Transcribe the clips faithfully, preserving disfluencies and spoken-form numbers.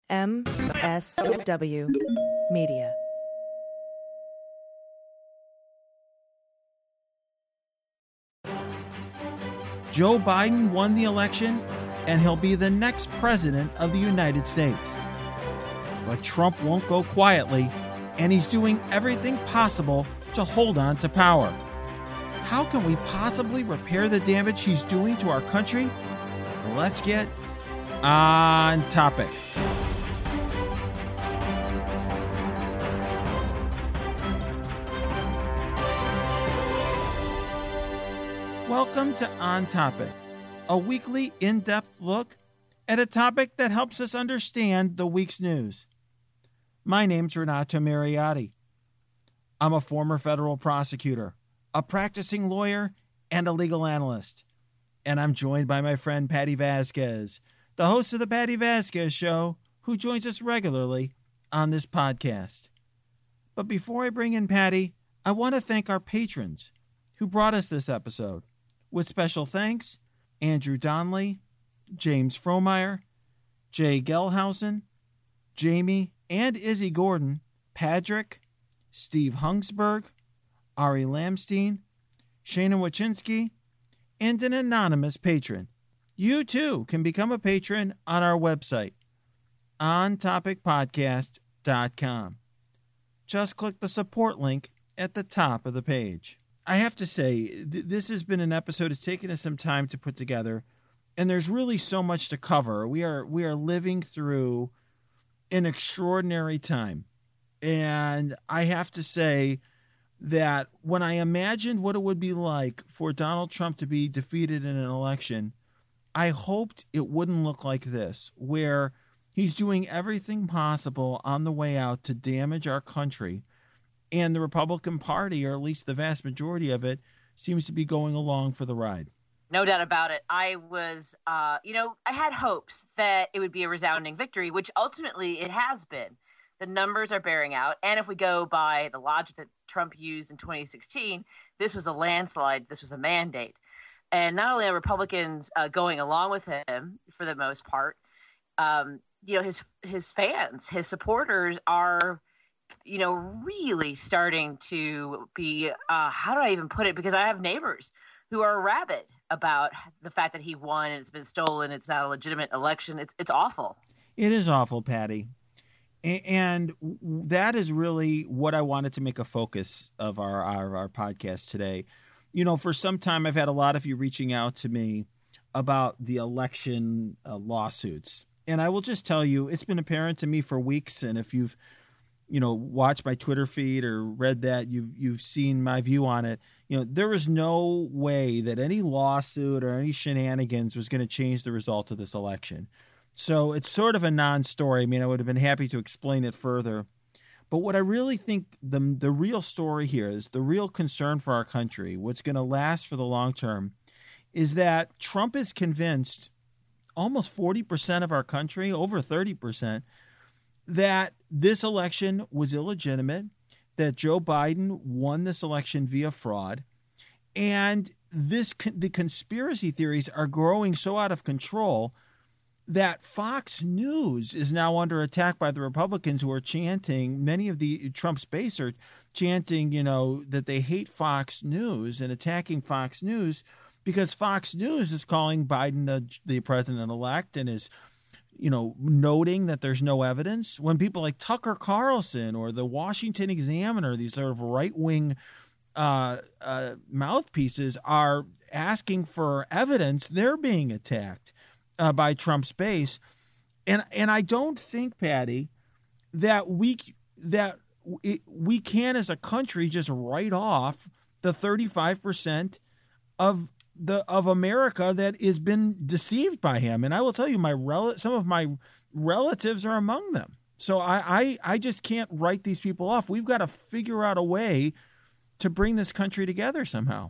M S W Media. Joe Biden won the election, and he'll be the next president of the United States. But Trump won't go quietly, and he's doing everything possible to hold on to power. How can we possibly repair the damage he's doing to our country? Let's get on topic. Welcome to On Topic, a weekly in-depth look at a topic that helps us understand the week's news. My name's Renato Mariotti. I'm a former federal prosecutor, a practicing lawyer, and a legal analyst. And I'm joined by my friend Patty Vasquez, the host of the Patty Vasquez Show, who joins us regularly on this podcast. But before I bring in Patty, I want to thank our patrons who brought us this episode. With special thanks, Andrew Donnelly, James Frohmeyer, Jay Gelhausen, Jamie and Izzy Gordon, Patrick, Steve Hungsberg, Ari Lamstein, Shana Wachinski, and an anonymous patron. You too can become a patron on our website, on topic podcast dot com. Just click the support link at the top of the page. I have to say, th- this has been an episode that's taken us some time to put together, and there's really so much to cover. We are we are living through an extraordinary time, and I have to say that when I imagined what it would be like for Donald Trump to be defeated in an election, I hoped it wouldn't look like this, where he's doing everything possible on the way out to damage our country. And the Republican Party, or at least the vast majority of it, seems to be going along for the ride. No doubt about it. I was, uh, you know, I had hopes that it would be a resounding victory, which ultimately it has been. The numbers are bearing out. And if we go by the logic that Trump used in twenty sixteen, this was a landslide. This was a mandate. And not only are Republicans uh, going along with him for the most part, um, you know, his his fans, his supporters are, you know, really starting to be, uh, how do I even put it? Because I have neighbors who are rabid about the fact that he won and it's been stolen. It's not a legitimate election. It's it's awful. It is awful, Patty. And that is really what I wanted to make a focus of our, our, our podcast today. You know, for some time, I've had a lot of you reaching out to me about the election uh, lawsuits. And I will just tell you, it's been apparent to me for weeks. And if you've you know, watched my Twitter feed or read that, you've you've seen my view on it. You know, there was no way that any lawsuit or any shenanigans was going to change the result of this election. So it's sort of a non-story. I mean, I would have been happy to explain it further. But what I really think the the real story here is, the real concern for our country, what's going to last for the long term, is that Trump is convinced, almost forty percent of our country, over thirty percent, that this election was illegitimate, that Joe Biden won this election via fraud, and this the conspiracy theories are growing so out of control that Fox News is now under attack by the Republicans, who are chanting, many of the Trump's base are chanting, you know, that they hate Fox News and attacking Fox News because Fox News is calling Biden the, the president-elect and is, you know, noting that there's no evidence, when people like Tucker Carlson or the Washington Examiner, these sort of right-wing uh, uh, mouthpieces, are asking for evidence, they're being attacked uh, by Trump's base. And and I don't think, Patty, that we that it, we can as a country just write off the thirty-five percent of the of America that has been deceived by him. And I will tell you, my rel- some of my relatives are among them. So I, I, I just can't write these people off. We've got to figure out a way to bring this country together somehow.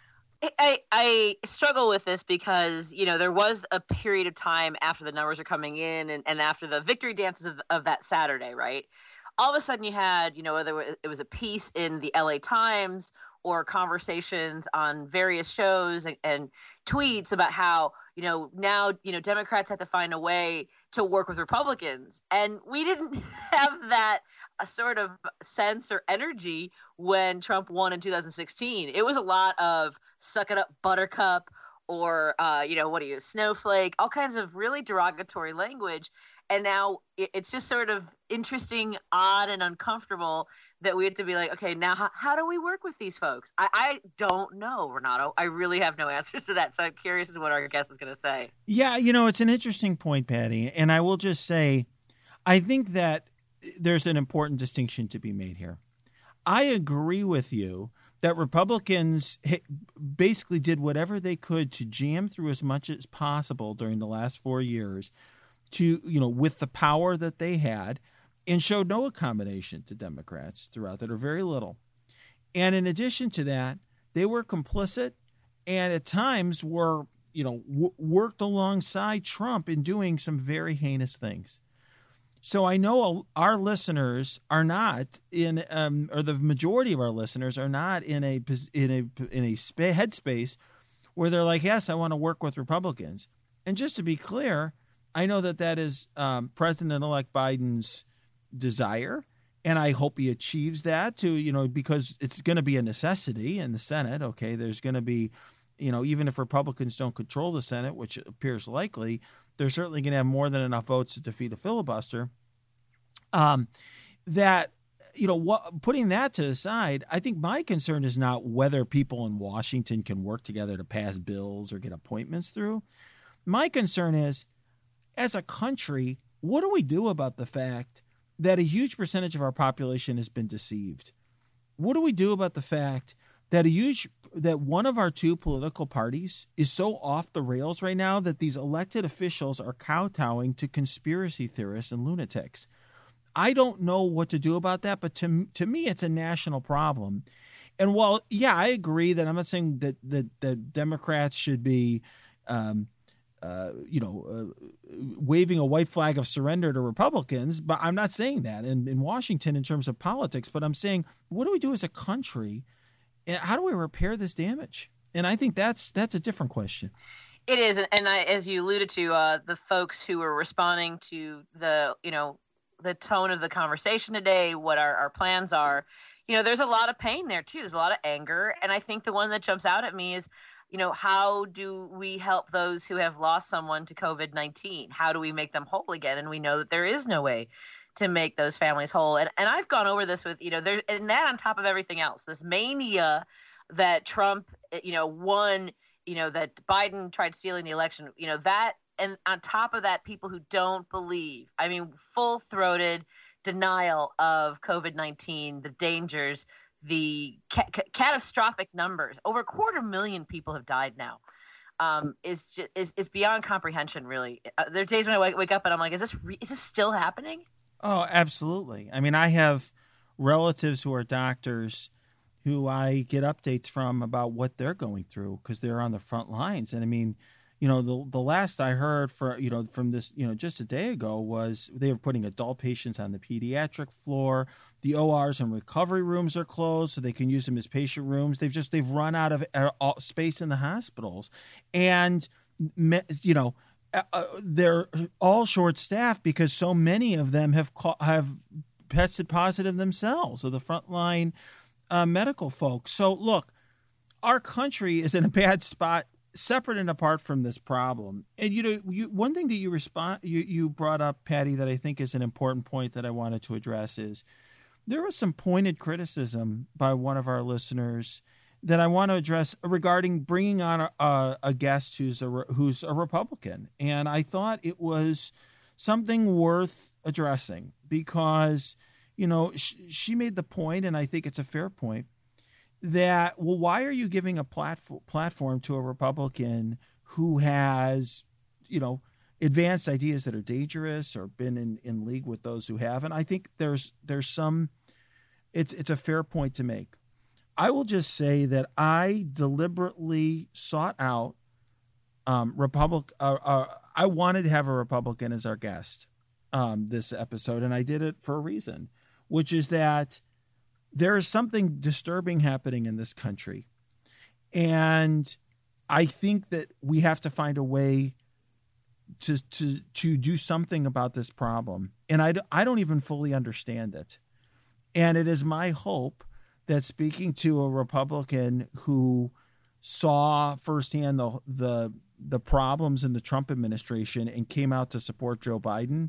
I, I struggle with this because, you know, there was a period of time after the numbers are coming in and, and after the victory dances of, of that Saturday, right? All of a sudden you had, you know, whether it was a piece in the L A Times or conversations on various shows and, and tweets about how, you know, now, you know, Democrats have to find a way to work with Republicans. And we didn't have that a sort of sense or energy when Trump won in two thousand sixteen. It was a lot of suck it up, buttercup, or, uh, you know, what are you, snowflake, all kinds of really derogatory language. And now it's just sort of interesting, odd, and uncomfortable that we have to be like, okay, now how, how do we work with these folks? I, I don't know, Renato. I really have no answers to that. So I'm curious as to what our guest is going to say. Yeah, you know, it's an interesting point, Patty. And I will just say, I think that there's an important distinction to be made here. I agree with you that Republicans basically did whatever they could to jam through as much as possible during the last four years to, you know, with the power that they had, and showed no accommodation to Democrats throughout that, or very little. And in addition to that, they were complicit and at times were, you know, w- worked alongside Trump in doing some very heinous things. So I know our listeners are not in, um, or the majority of our listeners are not in a in a in a sp- headspace where they're like, yes, I want to work with Republicans. And just to be clear, I know that that is um, President-elect Biden's desire, and I hope he achieves that too, you know, because it's going to be a necessity in the Senate. Okay, there's going to be, you know, even if Republicans don't control the Senate, which appears likely, they're certainly going to have more than enough votes to defeat a filibuster. Um, that, you know, what, putting that to the side, I think my concern is not whether people in Washington can work together to pass bills or get appointments through. My concern is, as a country, what do we do about the fact that a huge percentage of our population has been deceived? What do we do about the fact that a huge that one of our two political parties is so off the rails right now that these elected officials are kowtowing to conspiracy theorists and lunatics? I don't know what to do about that, but to to me, it's a national problem. And while, yeah, I agree that I'm not saying that that, that Democrats should be um, Uh, you know, uh, waving a white flag of surrender to Republicans, but I'm not saying that in, in Washington in terms of politics, but I'm saying, what do we do as a country? And how do we repair this damage? And I think that's that's a different question. It is. And I, as you alluded to, uh, the folks who were responding to the, you know, the tone of the conversation today, what our, our plans are, you know, there's a lot of pain there too. There's a lot of anger. And I think the one that jumps out at me is, you know, how do we help those who have lost someone to COVID nineteen? How do we make them whole again? And we know that there is no way to make those families whole. And and I've gone over this with, you know, there, and that on top of everything else, this mania that Trump, you know, won, you know, that Biden tried stealing the election, you know, that, and on top of that, people who don't believe, I mean, full-throated denial of COVID nineteen, the dangers, the ca- ca- catastrophic numbers, over a quarter million people have died now, um, is just is, is beyond comprehension. Really, uh, there are days when I wake, wake up and I'm like, is this re- is this still happening? Oh, absolutely. I mean, I have relatives who are doctors who I get updates from about what they're going through because they're on the front lines. And I mean, you know, the the last I heard for you know from this you know just a day ago was they were putting adult patients on the pediatric floor. The O Rs and recovery rooms are closed, so they can use them as patient rooms. They've just they've run out of uh, space in the hospitals, and you know uh, they're all short staffed because so many of them have ca- have tested positive themselves. So the frontline uh, medical folks. So look, our country is in a bad spot, separate and apart from this problem. And you know, you, one thing that you respond you you brought up, Patty, that I think is an important point that I wanted to address is, there was some pointed criticism by one of our listeners that I want to address regarding bringing on a, a, a guest who's a who's a Republican, and I thought it was something worth addressing because, you know, sh- she made the point, and I think it's a fair point, that well, why are you giving a platform platform to a Republican who has, you know, advanced ideas that are dangerous or been in, in league with those who haven't? I think there's there's some it's it's a fair point to make. I will just say that I deliberately sought out um, Republic. Uh, uh, I wanted to have a Republican as our guest um, this episode, and I did it for a reason, which is that there is something disturbing happening in this country, and I think that we have to find a way to to to do something about this problem, and I, I don't even fully understand it. And it is my hope that speaking to a Republican who saw firsthand the the the problems in the Trump administration and came out to support Joe Biden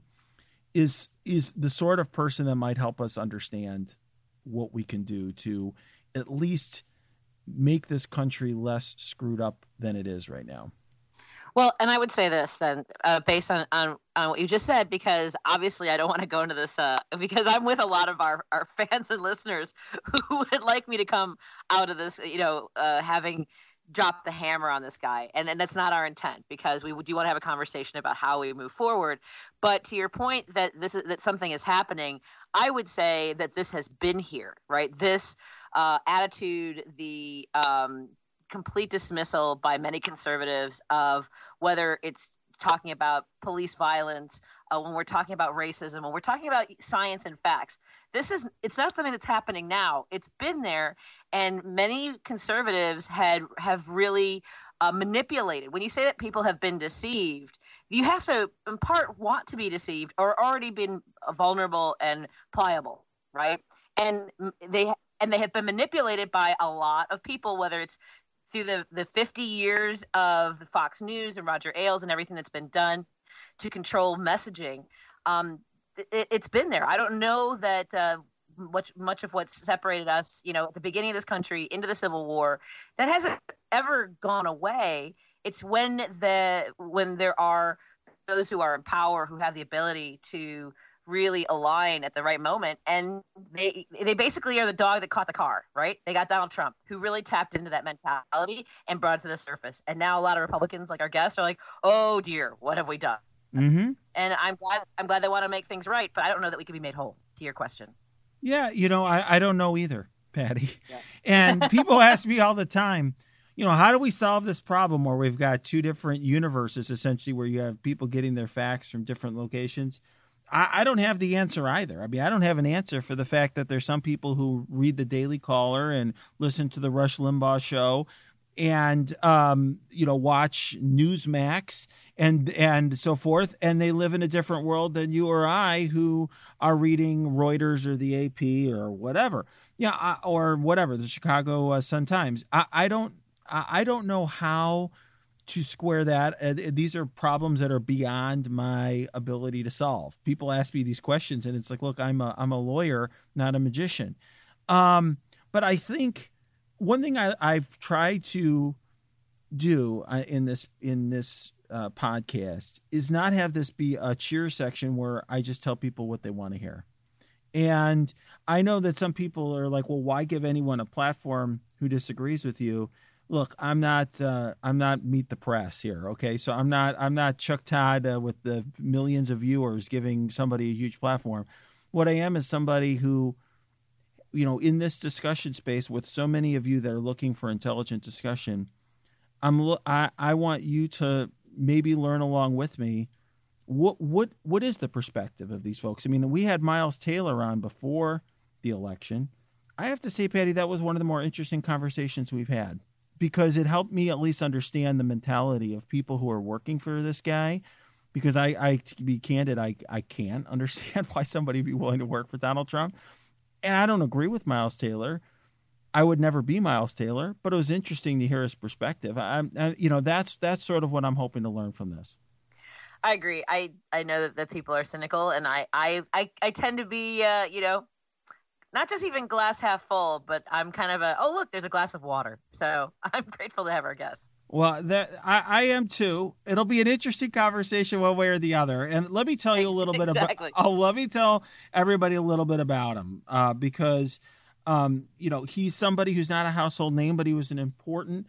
is is the sort of person that might help us understand what we can do to at least make this country less screwed up than it is right now. Well, and I would say this then, uh, based on, on, on what you just said, because obviously I don't want to go into this uh, because I'm with a lot of our, our fans and listeners who would like me to come out of this, you know, uh, having dropped the hammer on this guy. And, and that's not our intent, because we do want to have a conversation about how we move forward. But to your point that this is, that something is happening, I would say that this has been here, right? This uh, attitude, the um, complete dismissal by many conservatives of whether it's talking about police violence, uh, when we're talking about racism, when we're talking about science and facts. This is, it's not something that's happening now. It's been there, and many conservatives had have really uh, manipulated. When you say that people have been deceived, you have to, in part, want to be deceived or already been vulnerable and pliable, right? And they and they have been manipulated by a lot of people, whether it's through the, the fifty years of the Fox News and Roger Ailes and everything that's been done to control messaging. Um, it, it's been there. I don't know that uh, much much of what's separated us, you know, at the beginning of this country into the Civil War, that hasn't ever gone away. It's when the when there are those who are in power who have the ability to really align at the right moment, and they they basically are the dog that caught the car, right? They got Donald Trump, who really tapped into that mentality and brought it to the surface. And now a lot of Republicans, like our guests, are like, "Oh dear, what have we done?" Mm-hmm. And I'm glad I'm glad they want to make things right, but I don't know that we can be made whole. To your question, yeah, you know, I, I don't know either, Patty. Yeah. And people ask me all the time, you know, how do we solve this problem where we've got two different universes, essentially, where you have people getting their facts from different locations? I, I don't have the answer either. I mean, I don't have an answer for the fact that there's some people who read the Daily Caller and listen to the Rush Limbaugh show and, um, you know, watch Newsmax and and so forth, and they live in a different world than you or I, who are reading Reuters or the A P or whatever, yeah, I, or whatever, the Chicago uh, Sun-Times. I, I don't, I, I don't know how to square that. Uh, these are problems that are beyond my ability to solve. People ask me these questions, and it's like, look, I'm a I'm a lawyer, not a magician. Um, but I think one thing I, I've tried to do uh, in this in this uh, podcast is not have this be a cheer section where I just tell people what they want to hear. And I know that some people are like, well, why give anyone a platform who disagrees with you? Look, I'm not uh, I'm not Meet the Press here, okay? So I'm not I'm not Chuck Todd uh, with the millions of viewers giving somebody a huge platform. What I am is somebody who, you know, in this discussion space with so many of you that are looking for intelligent discussion, I'm I, I want you to maybe learn along with me what what what is the perspective of these folks. I mean, we had Miles Taylor on before the election. I have to say, Patty, that was one of the more interesting conversations we've had, because it helped me at least understand the mentality of people who are working for this guy. Because I, I to be candid, I, I can't understand why somebody would be willing to work for Donald Trump. And I don't agree with Miles Taylor. I would never be Miles Taylor, but it was interesting to hear his perspective. I, I, you know, that's that's sort of what I'm hoping to learn from this. I agree. I, I know that, that people are cynical, and I I, I, I tend to be, uh, you know, not just even glass half full, but I'm kind of a, oh, look, there's a glass of water. So I'm grateful to have our guests. Well, that I, I am too. It'll be an interesting conversation one way or the other. And let me tell you a little bit exactly. about, oh, let me tell everybody a little bit about him uh, because, um, you know, he's somebody who's not a household name, but he was an important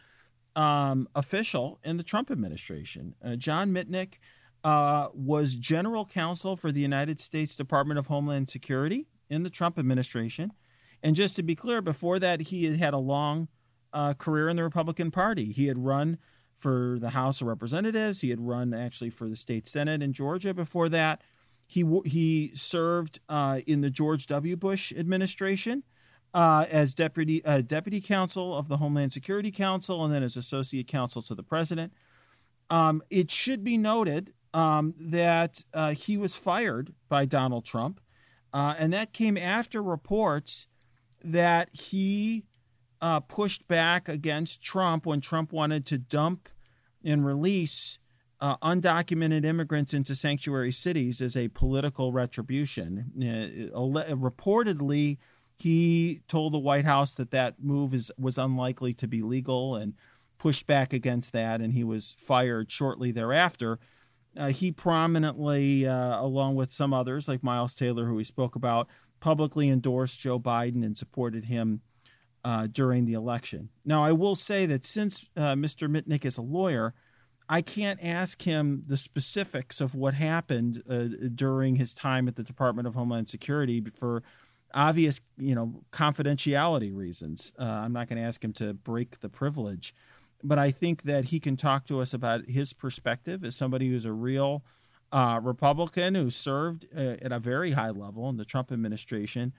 um, official in the Trump administration. Uh, John Mitnick uh, was general counsel for the United States Department of Homeland Security in the Trump administration. And just to be clear, before that, he had had a long uh, career in the Republican Party. He had run for the House of Representatives. He had run actually for the state Senate in Georgia before that. He he served uh, in the George W. Bush administration uh, as deputy uh, deputy counsel of the Homeland Security Council, and then as associate counsel to the president. Um, it should be noted um, that uh, he was fired by Donald Trump. Uh, and that came after reports that he uh, pushed back against Trump when Trump wanted to dump and release uh, undocumented immigrants into sanctuary cities as a political retribution. Uh, reportedly, he told the White House that that move is, was unlikely to be legal and pushed back against that, and he was fired shortly thereafter. Uh, he prominently, uh, along with some others like Miles Taylor, who we spoke about, publicly endorsed Joe Biden and supported him uh, during the election. Now, I will say that since uh, Mister Mitnick is a lawyer, I can't ask him the specifics of what happened uh, during his time at the Department of Homeland Security for obvious, you know, confidentiality reasons. Uh, I'm not going to ask him to break the privilege. But I think that he can talk to us about his perspective as somebody who's a real uh, Republican who served uh, at a very high level in the Trump administration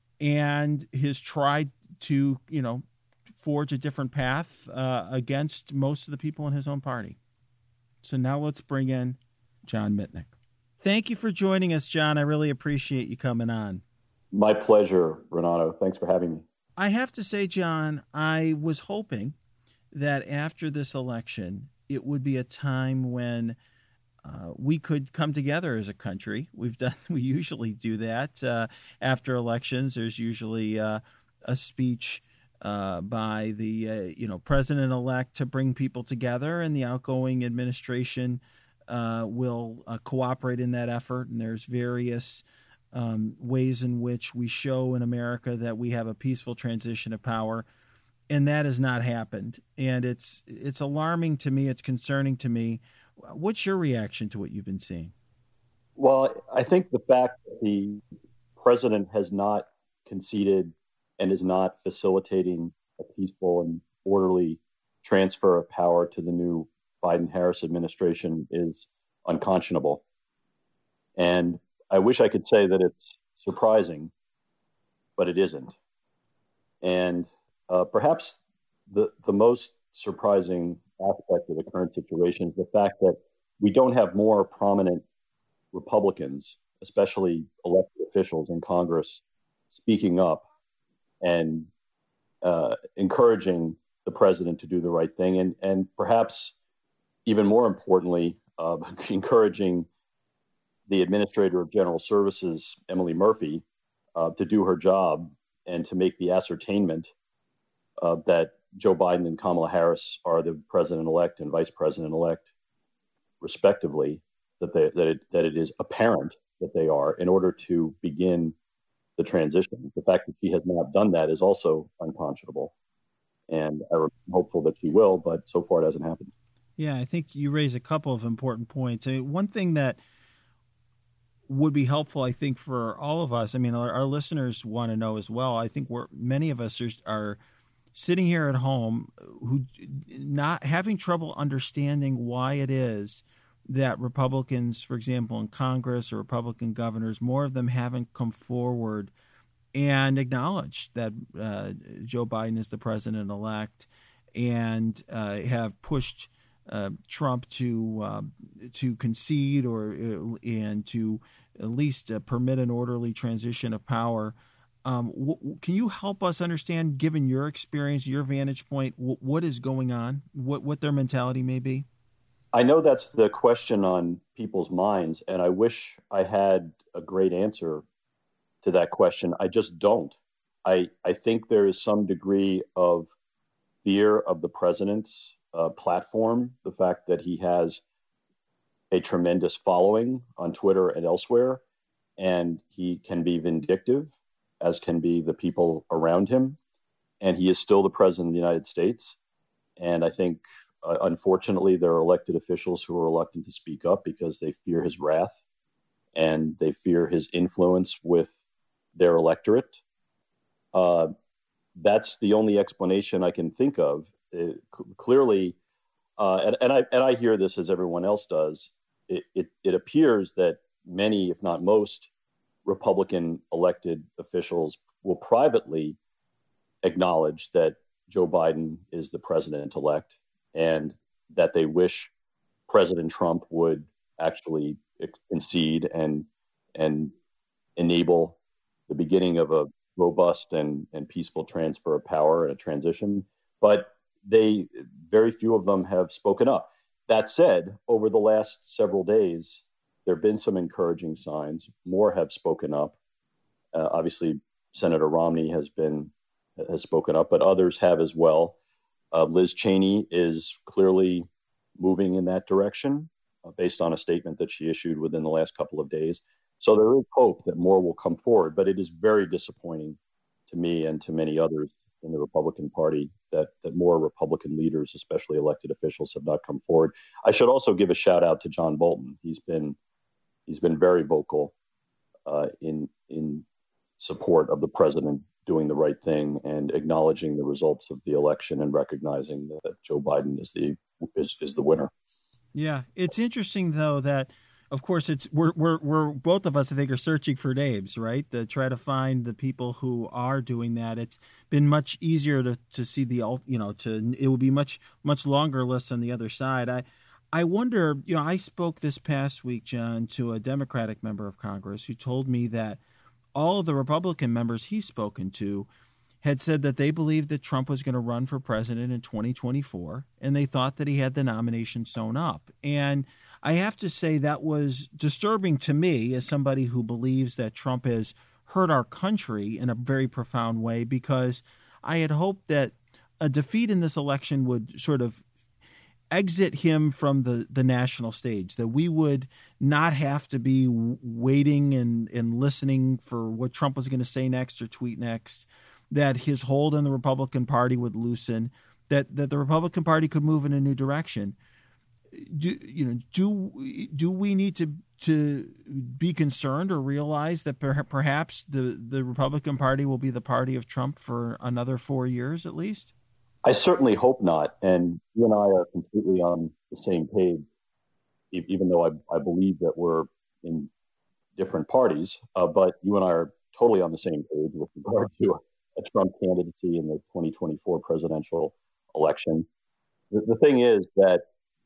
and has tried to, you know, forge a different path uh, against most of the people in his own party. So now let's bring in John Mitnick. Thank you for joining us, John. I really appreciate you coming on. My pleasure, Renato. Thanks for having me. I have to say, John, I was hoping that after this election, it would be a time when uh, we could come together as a country. We've done, we usually do that uh, after elections. There's usually uh, a speech uh, by the uh, you know president-elect to bring people together, and the outgoing administration uh, will uh, cooperate in that effort. And there's various um, ways in which we show in America that we have a peaceful transition of power. And that has not happened. And it's it's alarming to me. It's concerning to me. What's your reaction to what you've been seeing? Well, I think the fact that the president has not conceded and is not facilitating a peaceful and orderly transfer of power to the new Biden-Harris administration is unconscionable. And I wish I could say that it's surprising, but it isn't. And Uh, perhaps the, the most surprising aspect of the current situation is the fact that we don't have more prominent Republicans, especially elected officials in Congress, speaking up and uh, encouraging the president to do the right thing. And, and perhaps even more importantly, uh, encouraging the Administrator of General Services, Emily Murphy, uh, to do her job and to make the ascertainment Uh, that Joe Biden and Kamala Harris are the president-elect and vice president-elect, respectively, that they, that it, that it is apparent that they are in order to begin the transition. The fact that she has not done that is also unconscionable, and I'm hopeful that she will, but so far it hasn't happened. Yeah, I think you raise a couple of important points. I mean, one thing that would be helpful, I think, for all of us, I mean, our, our listeners want to know as well. I think we're many of us are, are sitting here at home who not having trouble understanding why it is that Republicans, for example, in Congress or Republican governors, more of them haven't come forward and acknowledged that uh, Joe Biden is the president-elect and uh, have pushed uh, Trump to uh, to concede or uh, and to at least uh, permit an orderly transition of power. Um, w- can you help us understand, given your experience, your vantage point, w- what is going on, what, what their mentality may be? I know that's the question on people's minds, and I wish I had a great answer to that question. I just don't. I, I think there is some degree of fear of the president's uh, platform, the fact that he has a tremendous following on Twitter and elsewhere, and he can be vindictive, as can be the people around him. And he is still the president of the United States. And I think, uh, unfortunately, there are elected officials who are reluctant to speak up because they fear his wrath and they fear his influence with their electorate. Uh, that's the only explanation I can think of. It, c- clearly, uh, and, and, I, and I hear this as everyone else does, it, it, it appears that many, if not most, Republican elected officials will privately acknowledge that Joe Biden is the president-elect and that they wish President Trump would actually concede and and enable the beginning of a robust and, and peaceful transfer of power and a transition. But they, very few of them have spoken up. That said, over the last several days, there have been some encouraging signs. More have spoken up. Uh, obviously, Senator Romney has been has spoken up, but others have as well. Uh, Liz Cheney is clearly moving in that direction uh, based on a statement that she issued within the last couple of days. So there is hope that more will come forward, but it is very disappointing to me and to many others in the Republican Party that, that more Republican leaders, especially elected officials, have not come forward. I should also give a shout out to John Bolton. He's been he's been very vocal uh, in in support of the president doing the right thing and acknowledging the results of the election and recognizing that Joe Biden is the is, is the winner. Yeah, it's interesting though that, of course, it's we're we're we're both of us I think are searching for names, right? To try to find the people who are doing that. It's been much easier to to see the you know to it will be much much longer list on the other side. I I wonder, you know, I spoke this past week, John, to a Democratic member of Congress who told me that all of the Republican members he's spoken to had said that they believed that Trump was going to run for president in twenty twenty-four, and they thought that he had the nomination sewn up. And I have to say that was disturbing to me as somebody who believes that Trump has hurt our country in a very profound way, because I had hoped that a defeat in this election would sort of exit him from the, the national stage, that we would not have to be waiting and, and listening for what Trump was going to say next or tweet next, that his hold on the Republican Party would loosen, that, that the Republican Party could move in a new direction. Do you know? Do do we need to to be concerned or realize that per, perhaps the, the Republican Party will be the party of Trump for another four years at least? I certainly hope not. And you and I are completely on the same page, even though I, I believe that we're in different parties. Uh, but you and I are totally on the same page with regard to a Trump candidacy in the twenty twenty-four presidential election. The, the thing is that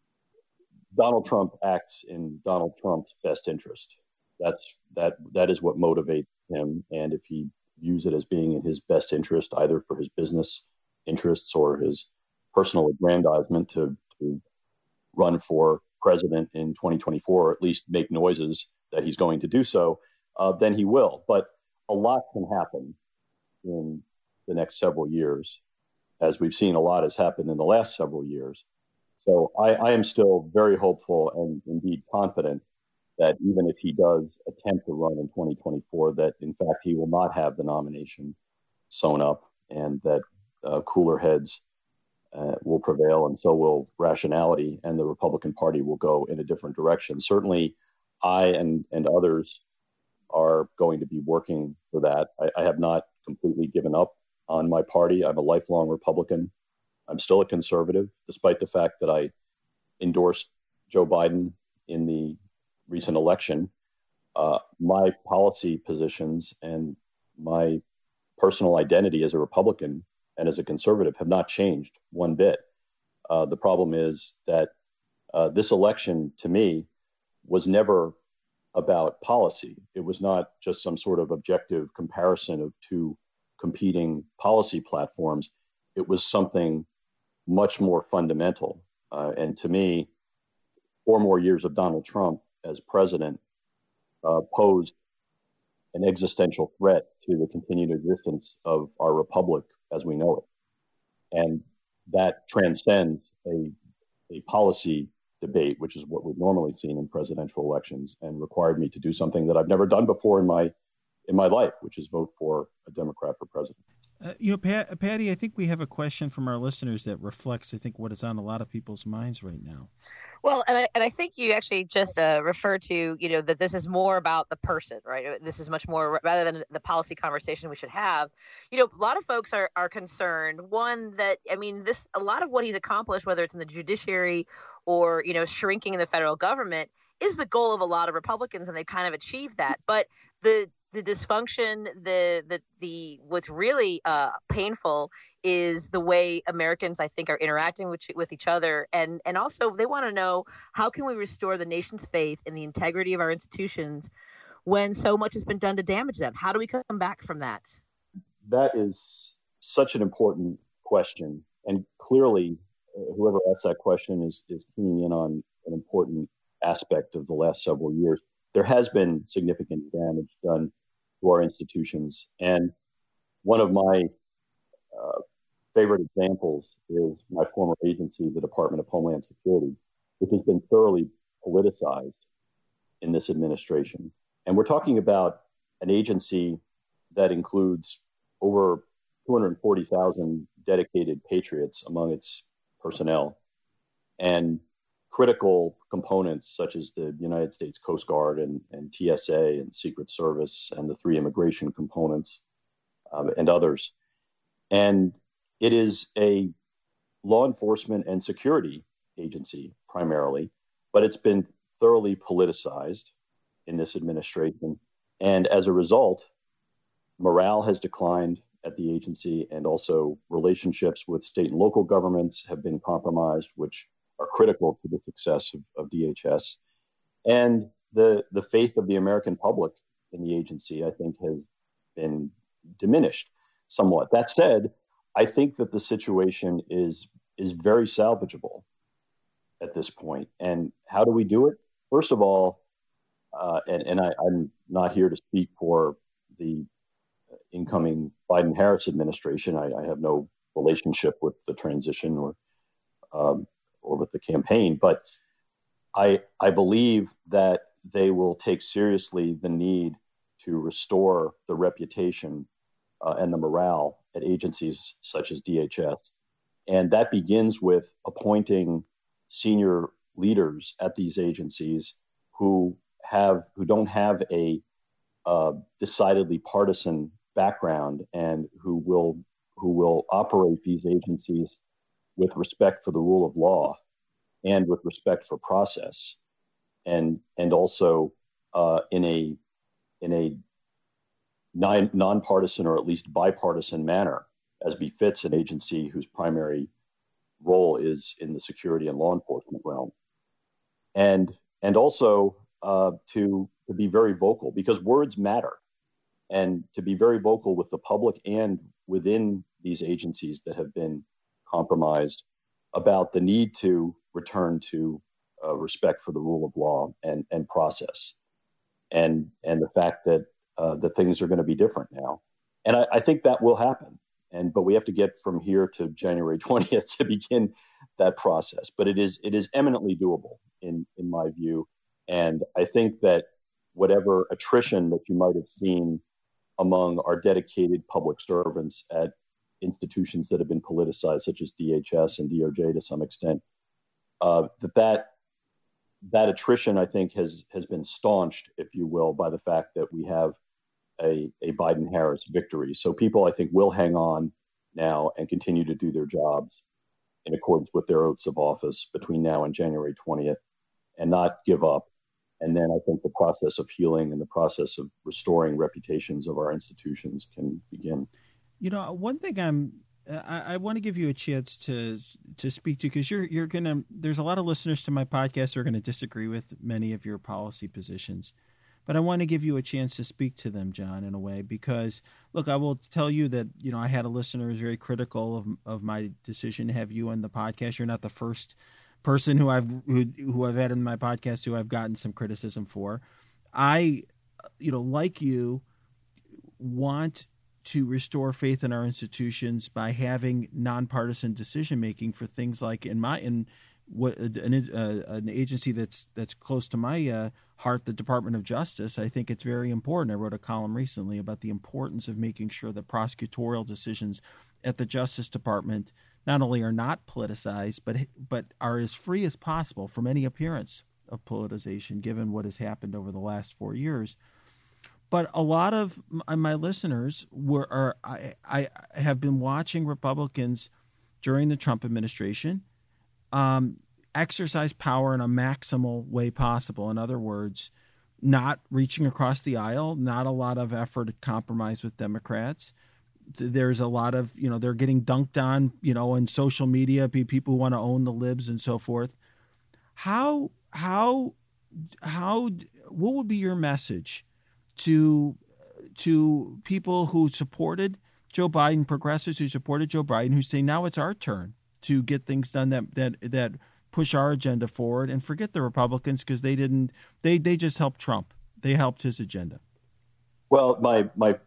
Donald Trump acts in Donald Trump's best interest. That's that that is what motivates him. And if he views it as being in his best interest, either for his business interests or his personal aggrandizement to, to run for president in twenty twenty-four, or at least make noises that he's going to do so, uh, then he will. But a lot can happen in the next several years, as we've seen a lot has happened in the last several years. So I, I am still very hopeful and indeed confident that even if he does attempt to run in twenty twenty-four, that in fact he will not have the nomination sewn up, and that uh, cooler heads uh, will prevail, and so will rationality, and the Republican Party will go in a different direction. Certainly, I and, and others are going to be working for that. I, I have not completely given up on my party. I'm a lifelong Republican. I'm still a conservative, despite the fact that I endorsed Joe Biden in the recent election. Uh, my policy positions and my personal identity as a Republican and as a conservative have not changed one bit. Uh, the problem is that uh, this election, to me, was never about policy. It was not just some sort of objective comparison of two competing policy platforms. It was something much more fundamental. Uh, and to me, four more years of Donald Trump as president uh, posed an existential threat to the continued existence of our republic as we know it. And that transcends a, a policy debate, which is what we've normally seen in presidential elections, and required me to do something that I've never done before in my in my life, which is vote for a Democrat for president. Uh, you know, Pat, Patty, I think we have a question from our listeners that reflects, I think, what is on a lot of people's minds right now. Well, and I, and I think you actually just uh, referred to, you know, that this is more about the person, right? This is much more rather than the policy conversation we should have. You know, a lot of folks are, are concerned, one, that, I mean, this a lot of what he's accomplished, whether it's in the judiciary or, you know, shrinking the federal government, is the goal of a lot of Republicans, and they've kind of achieved that. But the the dysfunction, the the the what's really uh, painful is the way Americans, I think, are interacting with with each other, and and also they want to know, how can we restore the nation's faith in the integrity of our institutions when so much has been done to damage them? How do we come back from that? That is such an important question, and clearly, uh, whoever asked that question is is keying in on an important aspect of the last several years. There has been significant damage done to our institutions, and one of my uh, favorite examples is my former agency, the Department of Homeland Security, which has been thoroughly politicized in this administration. And we're talking about an agency that includes over two hundred forty thousand dedicated patriots among its personnel, and critical components such as the United States Coast Guard and, and T S A and Secret Service and the three immigration components um, and others. And it is a law enforcement and security agency primarily, but it's been thoroughly politicized in this administration. And as a result, morale has declined at the agency, and also relationships with state and local governments have been compromised, which are critical to the success of, of D H S. And the the faith of the American public in the agency, I think, has been diminished somewhat. That said, I think that the situation is is very salvageable at this point. And how do we do it? First of all, uh, and, and I, I'm not here to speak for the incoming Biden-Harris administration. I, I have no relationship with the transition or um, or with the campaign, but I I believe that they will take seriously the need to restore the reputation uh, and the morale at agencies such as D H S. And that begins with appointing senior leaders at these agencies who have who don't have a uh, decidedly partisan background, and who will who will operate these agencies with respect for the rule of law and with respect for process, and and also uh, in a in a non nonpartisan or at least bipartisan manner, as befits an agency whose primary role is in the security and law enforcement realm, and and also uh, to to be very vocal, because words matter, and to be very vocal with the public and within these agencies that have been compromised about the need to return to uh, respect for the rule of law and, and process, and and the fact that uh, that things are going to be different now. And I, I think that will happen. And but we have to get from here to January twentieth to begin that process. But it is it is eminently doable in in my view. And I think that whatever attrition that you might have seen among our dedicated public servants at institutions that have been politicized, such as D H S and D O J to some extent, uh, that, that that attrition, I think, has has been staunched, if you will, by the fact that we have a, a Biden-Harris victory. So people, I think, will hang on now and continue to do their jobs in accordance with their oaths of office between now and January twentieth, and not give up. And then I think the process of healing and the process of restoring reputations of our institutions can begin. You know, one thing I'm, I, I want to give you a chance to to speak to, because you're you're gonna. There's a lot of listeners to my podcast who are going to disagree with many of your policy positions, but I want to give you a chance to speak to them, John, in a way, because look, I will tell you that you know I had a listener who was very critical of of my decision to have you on the podcast. You're not the first person who I've who, who I've had in my podcast who I've gotten some criticism for. I, you know, like you, want to restore faith in our institutions by having nonpartisan decision making for things like in my in what an, uh, an agency that's that's close to my uh, heart, the Department of Justice. I think it's very important. I wrote a column recently about the importance of making sure that prosecutorial decisions at the Justice Department not only are not politicized, but but are as free as possible from any appearance of politicization, given what has happened over the last four years. But a lot of my listeners were are I, I have been watching Republicans during the Trump administration um, exercise power in a maximal way possible. In other words, not reaching across the aisle, not a lot of effort to compromise with Democrats. There's a lot of, you know, they're getting dunked on, you know, in social media, people who want to own the libs and so forth. How, how, how, what would be your message to, to people who supported Joe Biden, progressives who supported Joe Biden, who say now it's our turn to get things done that, that, that push our agenda forward, and forget the Republicans because they didn't, they, they just helped Trump. They helped his agenda. Well, my, my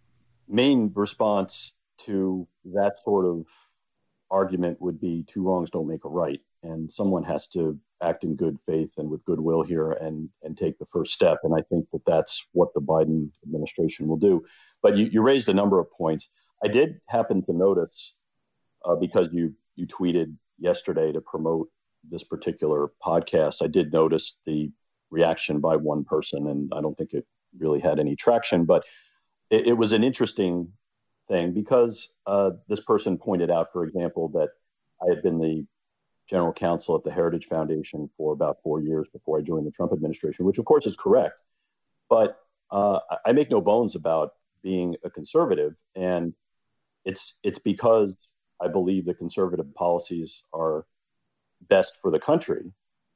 main response to that sort of argument would be two wrongs don't make a right. And someone has to act in good faith and with goodwill here and, and take the first step. And I think that that's what the Biden administration will do. But you, you raised a number of points. I did happen to notice, uh, because you, you tweeted yesterday to promote this particular podcast, I did notice the reaction by one person, and I don't think it really had any traction, but it, it was an interesting thing because uh, this person pointed out, for example, that I had been the general counsel at the Heritage Foundation for about four years before I joined the Trump administration, which of course is correct. But uh, I make no bones about being a conservative, and it's it's because I believe the conservative policies are best for the country,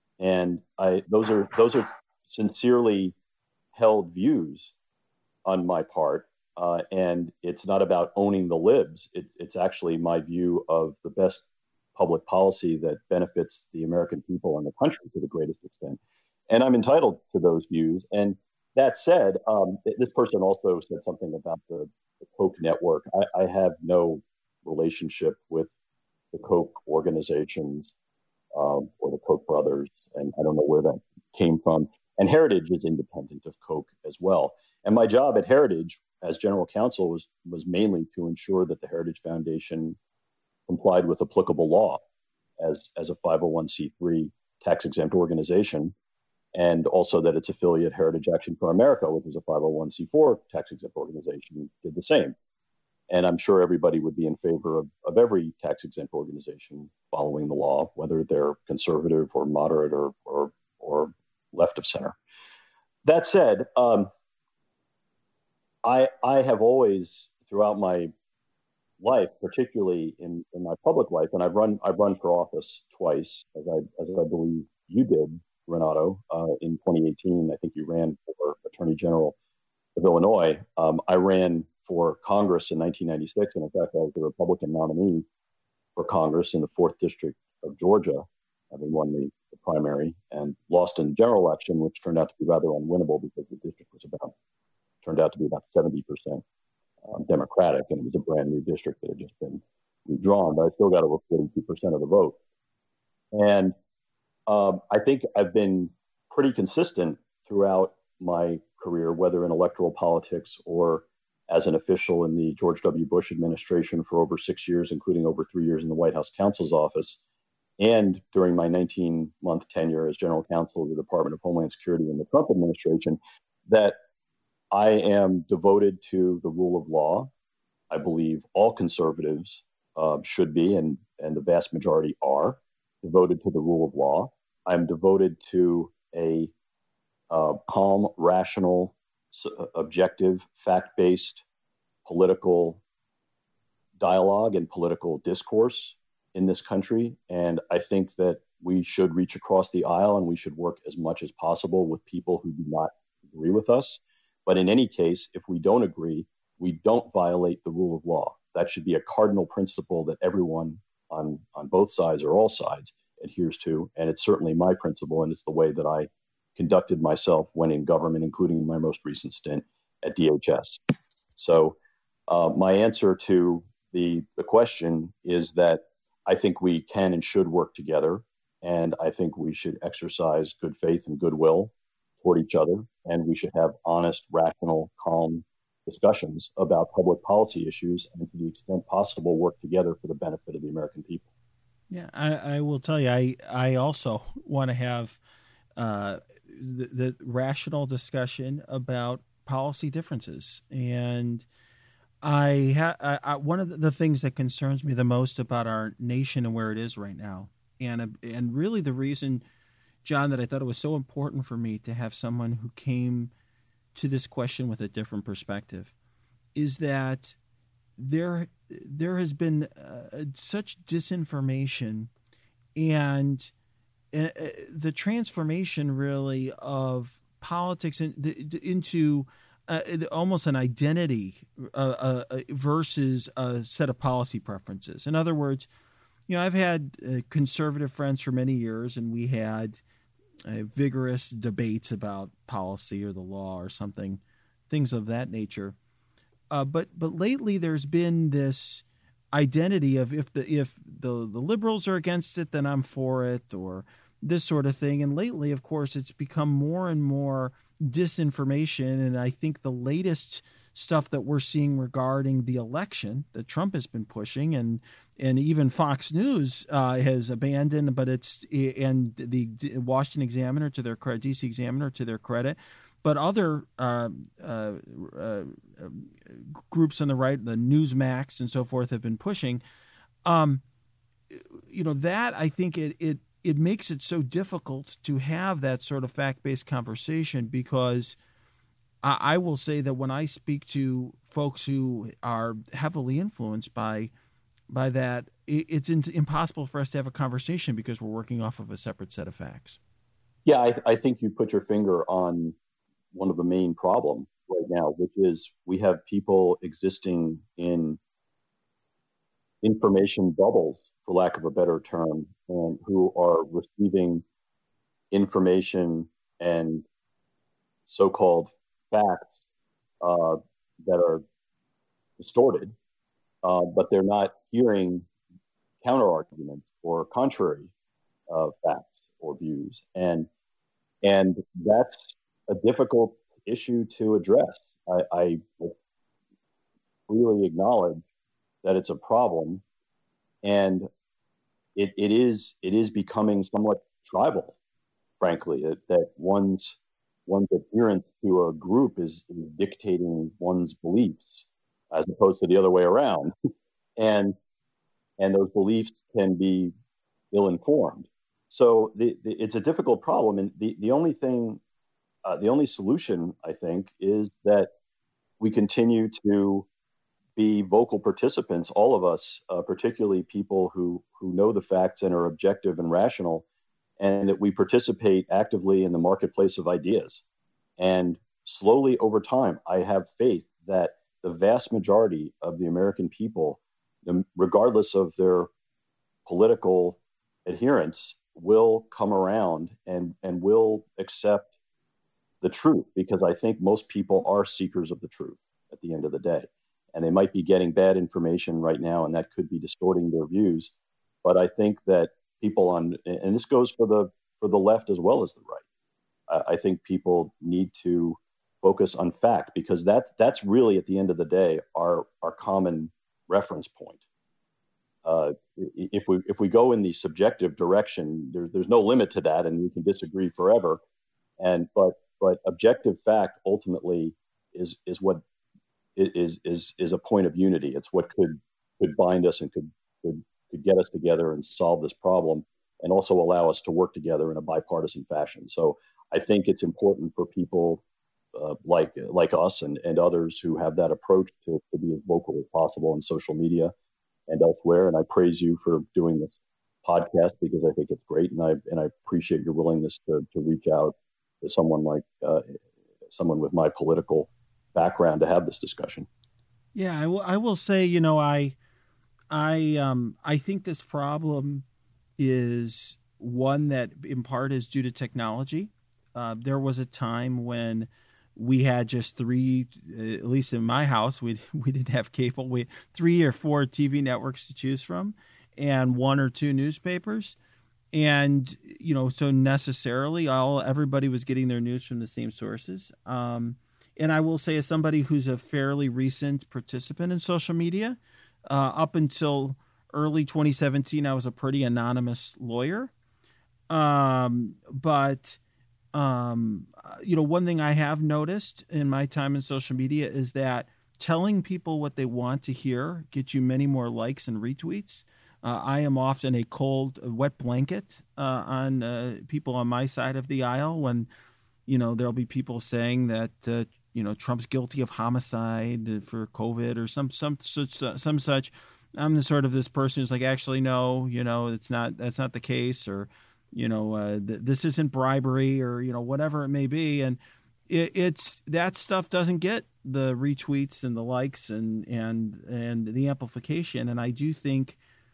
and I those are those are sincerely held views on my part, uh, and it's not about owning the libs. It's it's actually my view of the best public policy that benefits the American people and the country to the greatest extent, and I'm entitled to those views. And that said, um, this person also said something about the, the Koch network. I, I have no relationship with the Koch organizations um, or the Koch brothers, and I don't know where that came from. And Heritage is independent of Koch as well. And my job at Heritage as general counsel was was mainly to ensure that the Heritage Foundation complied with applicable law as, as a five oh one c three tax-exempt organization, and also that its affiliate Heritage Action for America, which is a five oh one c four tax-exempt organization, did the same. And I'm sure everybody would be in favor of, of every tax-exempt organization following the law, whether they're conservative or moderate or or, or left of center. That said, um, I I have always, throughout my life, particularly in, in my public life, and I've run I've run for office twice, as I as I believe you did, Renato, uh, in twenty eighteen. I think you ran for Attorney General of Illinois. Um, I ran for Congress in nineteen ninety-six, and in fact, I was the Republican nominee for Congress in the fourth District of Georgia, having won the, the primary and lost in the general election, which turned out to be rather unwinnable because the district was about turned out to be about seventy percent um, Democratic, and it was a brand new district that had just been redrawn, but I still got over forty-two percent of the vote. And um, I think I've been pretty consistent throughout my career, whether in electoral politics or as an official in the George W. Bush administration for over six years, including over three years in the White House counsel's office, and during my nineteen-month tenure as general counsel of the Department of Homeland Security in the Trump administration, that I am devoted to the rule of law. I believe all conservatives uh, should be, and, and the vast majority are, devoted to the rule of law. I'm devoted to a uh, calm, rational, objective, fact-based political dialogue and political discourse in this country. And I think that we should reach across the aisle and we should work as much as possible with people who do not agree with us. But in any case, if we don't agree, we don't violate the rule of law. That should be a cardinal principle that everyone on, on both sides or all sides adheres to. And it's certainly my principle, and it's the way that I conducted myself when in government, including my most recent stint at D H S. So uh, my answer to the, the question is that I think we can and should work together. And I think we should exercise good faith and goodwill toward each other. And we should have honest, rational, calm discussions about public policy issues, and to the extent possible, work together for the benefit of the American people. Yeah, I, I will tell you, I, I also want to have uh, the, the rational discussion about policy differences. And I, ha- I, I one of the things that concerns me the most about our nation and where it is right now, and and really the reason John, that I thought it was so important for me to have someone who came to this question with a different perspective, is that there there has been uh, such disinformation and uh, the transformation really of politics in, into uh, almost an identity uh, uh, versus a set of policy preferences. In other words, you know, I've had uh, conservative friends for many years, and we had uh, vigorous debates about policy or the law or something, things of that nature. Uh, but but lately there's been this identity of if the if the, the liberals are against it, then I'm for it, or this sort of thing. And lately, of course, it's become more and more disinformation. And I think the latest stuff that we're seeing regarding the election that Trump has been pushing, and and even Fox News uh, has abandoned, but it's and the Washington Examiner to their credit, D C Examiner to their credit, but other uh, uh, uh, groups on the right, the Newsmax and so forth, have been pushing. Um, you know, that I think it it it makes it so difficult to have that sort of fact-based conversation, because I, I will say that when I speak to folks who are heavily influenced by by that, it, it's in, impossible for us to have a conversation because we're working off of a separate set of facts. Yeah, I, I think you put your finger on one of the main problems right now, which is we have people existing in information bubbles, for lack of a better term, and who are receiving information and so-called facts uh, that are distorted, uh, but they're not hearing counter-arguments or contrary uh, facts or views. And and that's a difficult issue to address. I, I really acknowledge that it's a problem, and it, it is it is becoming somewhat tribal, frankly, that, that one's one's adherence to a group is, is dictating one's beliefs as opposed to the other way around. and and those beliefs can be ill-informed. So the, the, it's a difficult problem. And the, the only thing, uh, the only solution, I think, is that we continue to be vocal participants, all of us, uh, particularly people who, who know the facts and are objective and rational, and that we participate actively in the marketplace of ideas. And slowly over time, I have faith that the vast majority of the American people, regardless of their political adherence, will come around and, and will accept the truth, because I think most people are seekers of the truth at the end of the day. And they might be getting bad information right now, and that could be distorting their views. But I think that people on, and this goes for the for the left as well as the right, I, I think people need to focus on fact, because that that's really at the end of the day our our common reference point. Uh, if we if we go in the subjective direction, there, there's no limit to that, and we can disagree forever. And but but objective fact ultimately is is what is is is a point of unity. It's what could could bind us and could could could get us together and solve this problem, and also allow us to work together in a bipartisan fashion. So I think it's important for people uh, like like us and, and others who have that approach to, to be as vocal as possible on social media and elsewhere. And I praise you for doing this podcast, because I think it's great, and I and I appreciate your willingness to to reach out to someone like uh, someone with my political background to have this discussion. Yeah, I will. I will say, you know, I, I, um, I think this problem is one that, in part, is due to technology. Uh, there was a time when we had just three, at least in my house, we we didn't have cable. We had three or four T V networks to choose from, and one or two newspapers. And, you know, so necessarily all everybody was getting their news from the same sources. Um, and I will say, as somebody who's a fairly recent participant in social media, uh, up until early twenty seventeen, I was a pretty anonymous lawyer. Um, but, um, you know, one thing I have noticed in my time in social media is that telling people what they want to hear gets you many more likes and retweets. Uh, I am often a cold, wet blanket uh, on uh, people on my side of the aisle when, you know, there'll be people saying that, uh, you know, Trump's guilty of homicide for COVID or some some such some such. I'm the sort of this person who's like, actually, no, you know, it's not. That's not the case, or, you know, uh, th- this isn't bribery, or, you know, whatever it may be. And it, it's that stuff doesn't get the retweets and the likes and and and the amplification. And I do think.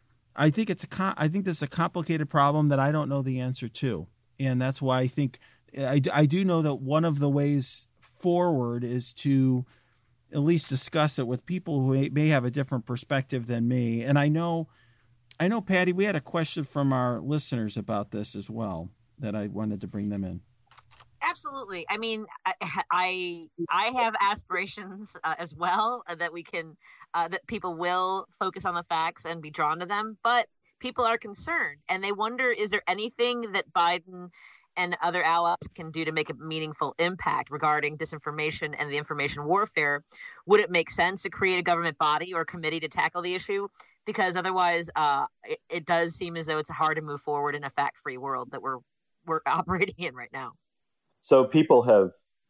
I think it's a I think this is a complicated problem that I don't know the answer to, and that's why I think I, I do know that one of the ways forward is to at least discuss it with people who may have a different perspective than me. And I know, I know, Patty, we had a question from our listeners about this as well that I wanted to bring them in. Absolutely. I mean, I I, I have aspirations uh, as well uh, that we can. Uh, that people will focus on the facts and be drawn to them, but people are concerned and they wonder, is there anything that Biden and other allies can do to make a meaningful impact regarding disinformation and the information warfare? Would it make sense to create a government body or committee to tackle the issue? Because otherwise, uh, it, it does seem as though it's hard to move forward in a fact-free world that we're we're operating in right now. So people have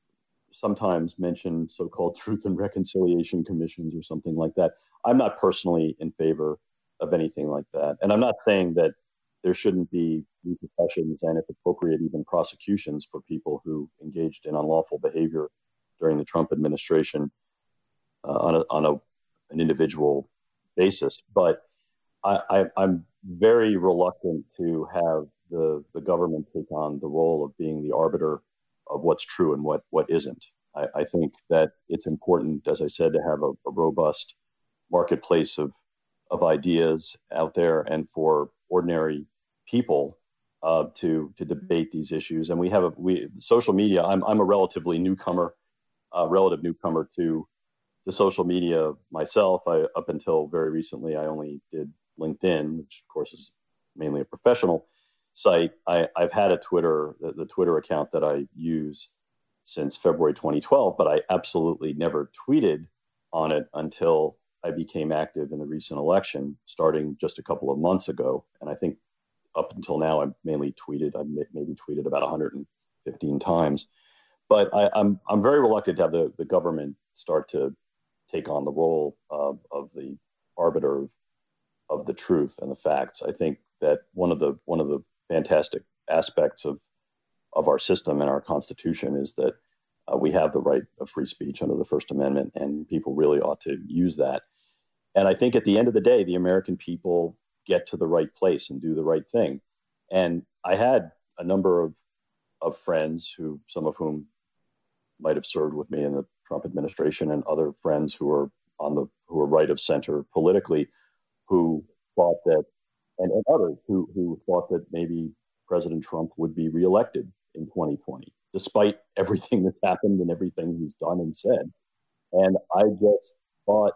sometimes mentioned so-called truth and reconciliation commissions or something like that. I'm not personally in favor of anything like that. And I'm not saying that there shouldn't be repercussions and, if appropriate, even prosecutions for people who engaged in unlawful behavior during the Trump administration uh, on, a, on a, an individual basis. But I, I, I'm very reluctant to have the, the government take on the role of being the arbiter of what's true and what, what isn't. I, I think that it's important, as I said, to have a, a robust marketplace of, of ideas out there and for ordinary people uh, to to debate these issues. And we have a we social media. I'm I'm a relatively newcomer, uh, relative newcomer to to social media myself. I up until very recently, I only did LinkedIn, which of course is mainly a professional site. I, I've had a Twitter, the, the Twitter account that I use since February twenty twelve, but I absolutely never tweeted on it until I became active in the recent election, starting just a couple of months ago. And I think up until now, I've mainly tweeted. I've maybe tweeted about one hundred fifteen times. But I, I'm I'm very reluctant to have the, the government start to take on the role of, of the arbiter of, of the truth and the facts. I think that one of the one of the fantastic aspects of of our system and our Constitution is that uh, we have the right of free speech under the First Amendment, and people really ought to use that. And I think at the end of the day, the American people get to the right place and do the right thing. And I had a number of of friends who, some of whom might have served with me in the Trump administration, and other friends who are on the who are right of center politically, who thought that, and, and others who who thought that maybe President Trump would be reelected in twenty twenty, despite everything that's happened and everything he's done and said. And I just thought,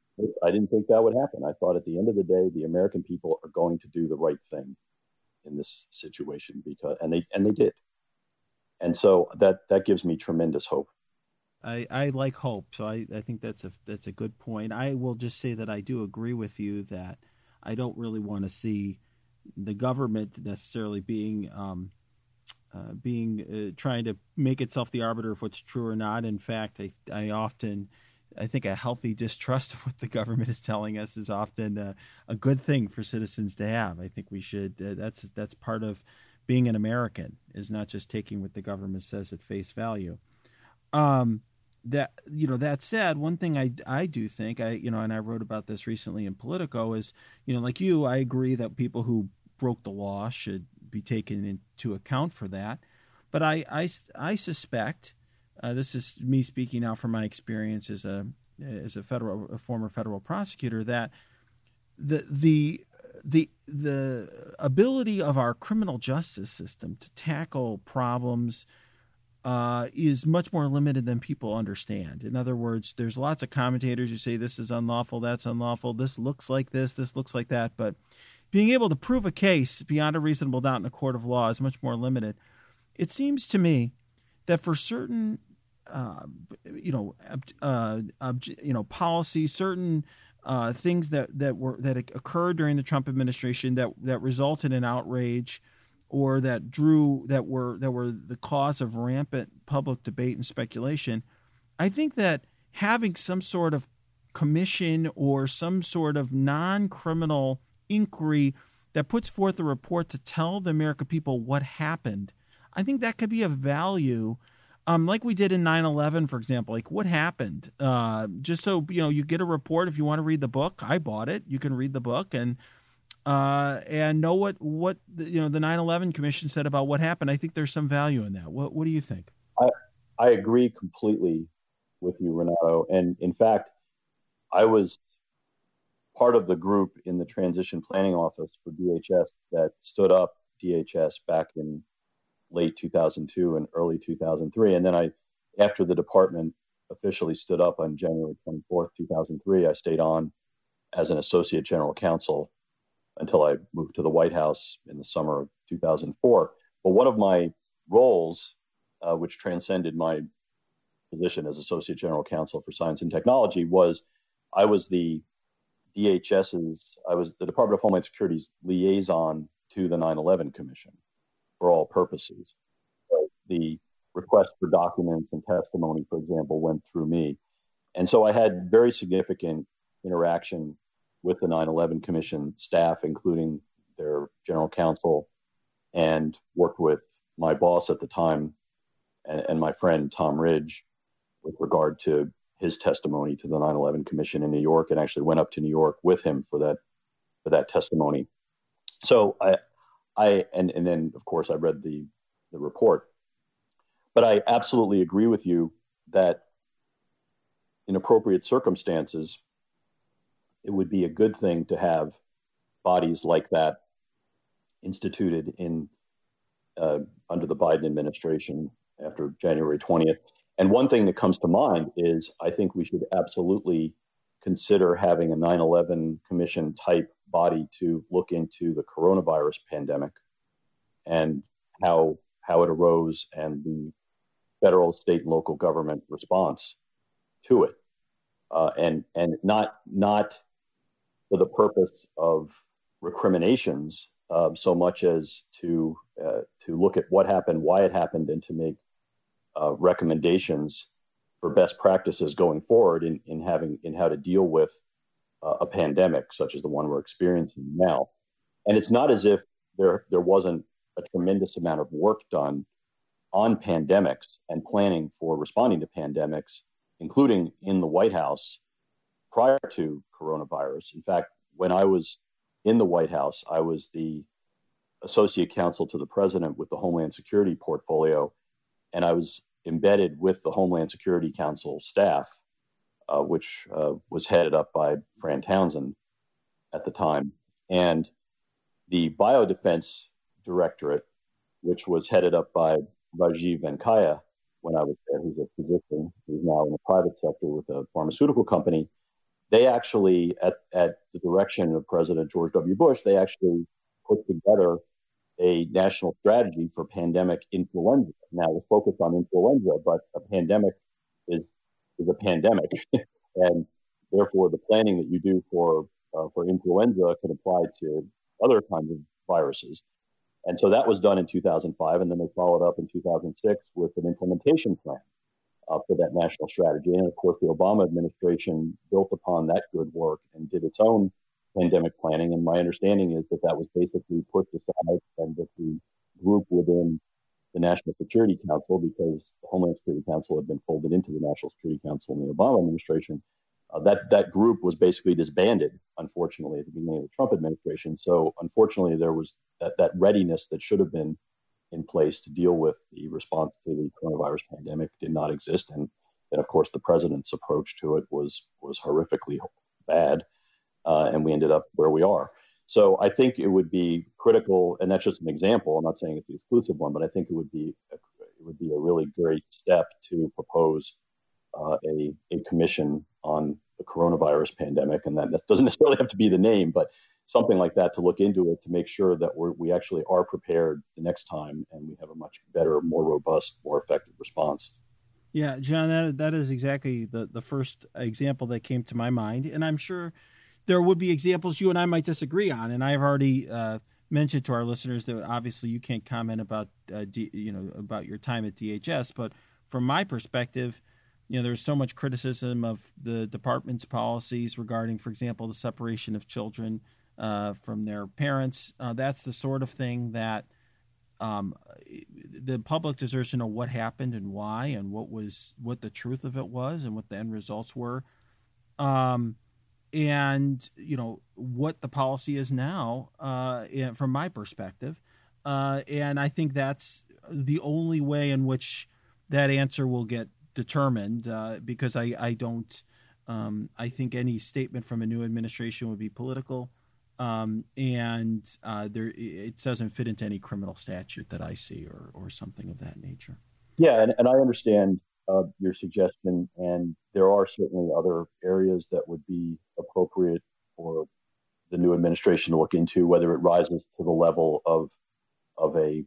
I didn't think that would happen. I thought at the end of the day, the American people are going to do the right thing in this situation, because, and they and they did. And so that that gives me tremendous hope. I, I like hope, so I, I think that's a that's a good point. I will just say that I do agree with you that I don't really want to see the government necessarily being um, uh, being uh, trying to make itself the arbiter of what's true or not. In fact, I I often I think a healthy distrust of what the government is telling us is often uh, a good thing for citizens to have. I think we should uh, that's that's part of being an American, is not just taking what the government says at face value. Um, that you know that said, one thing I, I do think I you know and I wrote about this recently in Politico is, you know like you, I agree that people who broke the law should be taken into account for that. But I I, I suspect uh, this is me speaking now from my experience as a as a federal a former federal prosecutor, that the the the the ability of our criminal justice system to tackle problems Uh, is much more limited than people understand. In other words, there's lots of commentators who say this is unlawful, that's unlawful, this looks like this, this looks like that. But being able to prove a case beyond a reasonable doubt in a court of law is much more limited. It seems to me that for certain, uh, you know, uh, uh, you know, policies, certain uh, things that, that were that occurred during the Trump administration that that resulted in outrage, or that drew that were that were the cause of rampant public debate and speculation. I think that having some sort of commission or some sort of non-criminal inquiry that puts forth a report to tell the American people what happened, I think that could be of value, um, like we did in nine eleven, for example. Like, what happened? Uh, just so, you know, you get a report. If you want to read the book, I bought it. You can read the book and uh, and know what, what you know the nine eleven Commission said about what happened. I think there's some value in that. What What do you think? I, I agree completely with you, Renato. And in fact, I was part of the group in the Transition Planning Office for D H S that stood up D H S back in late two thousand two and early two thousand three. And then I, after the department officially stood up on January twenty-fourth, two thousand three, I stayed on as an associate general counsel until I moved to the White House in the summer of two thousand four. But one of my roles, uh, which transcended my position as associate general counsel for science and technology, was I was the DHS's, I was the Department of Homeland Security's liaison to the nine eleven Commission for all purposes. So the request for documents and testimony, for example, went through me. And so I had very significant interaction with the nine eleven Commission staff, including their general counsel, and worked with my boss at the time and, and my friend Tom Ridge with regard to his testimony to the nine eleven Commission in New York, and actually went up to New York with him for that for that testimony. So I, I and, and then, of course, I read the, the report. But I absolutely agree with you that in appropriate circumstances, it would be a good thing to have bodies like that instituted in uh, under the Biden administration after January twentieth. And one thing that comes to mind is I think we should absolutely consider having a nine eleven Commission type body to look into the coronavirus pandemic and how how it arose and the federal, state, and local government response to it, uh, and and not not for the purpose of recriminations uh, so much as to uh, to look at what happened, why it happened, and to make uh, recommendations for best practices going forward in, in having in how to deal with uh, a pandemic such as the one we're experiencing now. And it's not as if there there wasn't a tremendous amount of work done on pandemics and planning for responding to pandemics, including in the White House prior to coronavirus. In fact, when I was in the White House, I was the associate counsel to the president with the Homeland Security portfolio, and I was embedded with the Homeland Security Council staff, uh, which uh, was headed up by Fran Townsend at the time. And the Biodefense Directorate, which was headed up by Rajiv Venkaya when I was there, who's a physician, who's now in the private sector with a pharmaceutical company, they actually, at, at the direction of President George W. Bush, they actually put together a national strategy for pandemic influenza. Now, we're focused on influenza, but a pandemic is is a pandemic. And therefore, the planning that you do for uh, for influenza can apply to other kinds of viruses. And so that was done in two thousand five, and then they followed up in two thousand six with an implementation plan uh, for that national strategy. And of course, the Obama administration built upon that good work and did its own pandemic planning. And my understanding is that that was basically put aside, and that the group within the National Security Council, because the Homeland Security Council had been folded into the National Security Council in the Obama administration, uh, that that group was basically disbanded, unfortunately, at the beginning of the Trump administration. So unfortunately, there was that, that readiness that should have been in place to deal with the response to the coronavirus pandemic did not exist. And then, of course, the president's approach to it was was horrifically bad. Uh, and we ended up where we are. So I think it would be critical, and that's just an example. I'm not saying it's the exclusive one, but I think it would be a, it would be a really great step to propose uh, a a commission on the coronavirus pandemic, and that, that doesn't necessarily have to be the name, but something like that to look into it to make sure that we're, we actually are prepared the next time, and we have a much better, more robust, more effective response. Yeah, John, that that is exactly the, the first example that came to my mind. And I'm sure there would be examples you and I might disagree on. And I've already uh, mentioned to our listeners that obviously you can't comment about, uh, D, you know, about your time at D H S. But from my perspective, you know, there's so much criticism of the department's policies regarding, for example, the separation of children uh, from their parents. Uh, that's the sort of thing that um, the public deserves to know what happened and why, and what was what the truth of it was, and what the end results were, um, and you know what the policy is now, uh, from my perspective. Uh, and I think that's the only way in which that answer will get determined, uh, because I, I don't um, I think any statement from a new administration would be political, um, and uh, there it doesn't fit into any criminal statute that I see, or or something of that nature. Yeah, and, and I understand uh, your suggestion, and there are certainly other areas that would be appropriate for the new administration to look into, whether it rises to the level of of a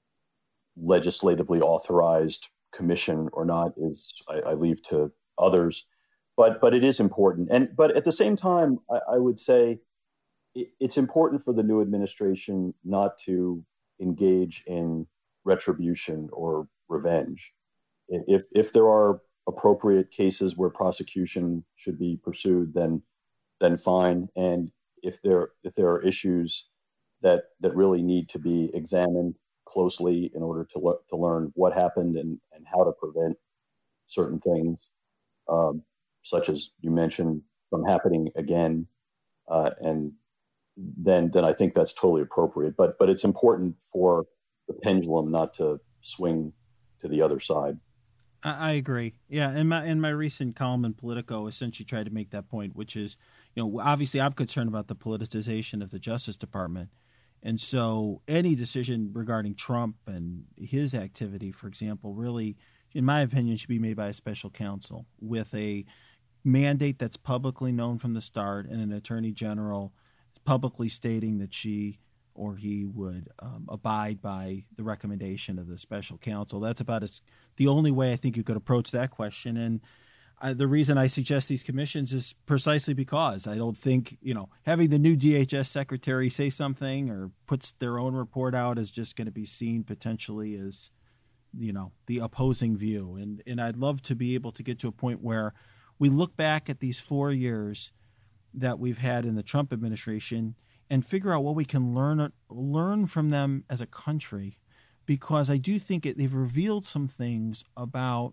legislatively authorized commission or not is I, I leave to others, but but it is important. And but at the same time, I, I would say it, it's important for the new administration not to engage in retribution or revenge. If if there are appropriate cases where prosecution should be pursued, then then fine. And if there if there are issues that that really need to be examined closely in order to le- to learn what happened and, and how to prevent certain things, um, such as you mentioned, from happening again, uh, and then then I think that's totally appropriate. But but it's important for the pendulum not to swing to the other side. I agree. Yeah, in my in my recent column in Politico, essentially tried to make that point, which is, you know, obviously I'm concerned about the politicization of the Justice Department, and so any decision regarding Trump and his activity, for example, really, in my opinion, should be made by a special counsel with a mandate that's publicly known from the start, and an attorney general publicly stating that she or he would um, abide by the recommendation of the special counsel. That's about as the only way I think you could approach that question. And I, the reason I suggest these commissions is precisely because I don't think, you know, having the new D H S secretary say something or puts their own report out is just going to be seen potentially as, you know, the opposing view. And and I'd love to be able to get to a point where we look back at these four years that we've had in the Trump administration and figure out what we can learn learn from them as a country, because I do think it, they've revealed some things about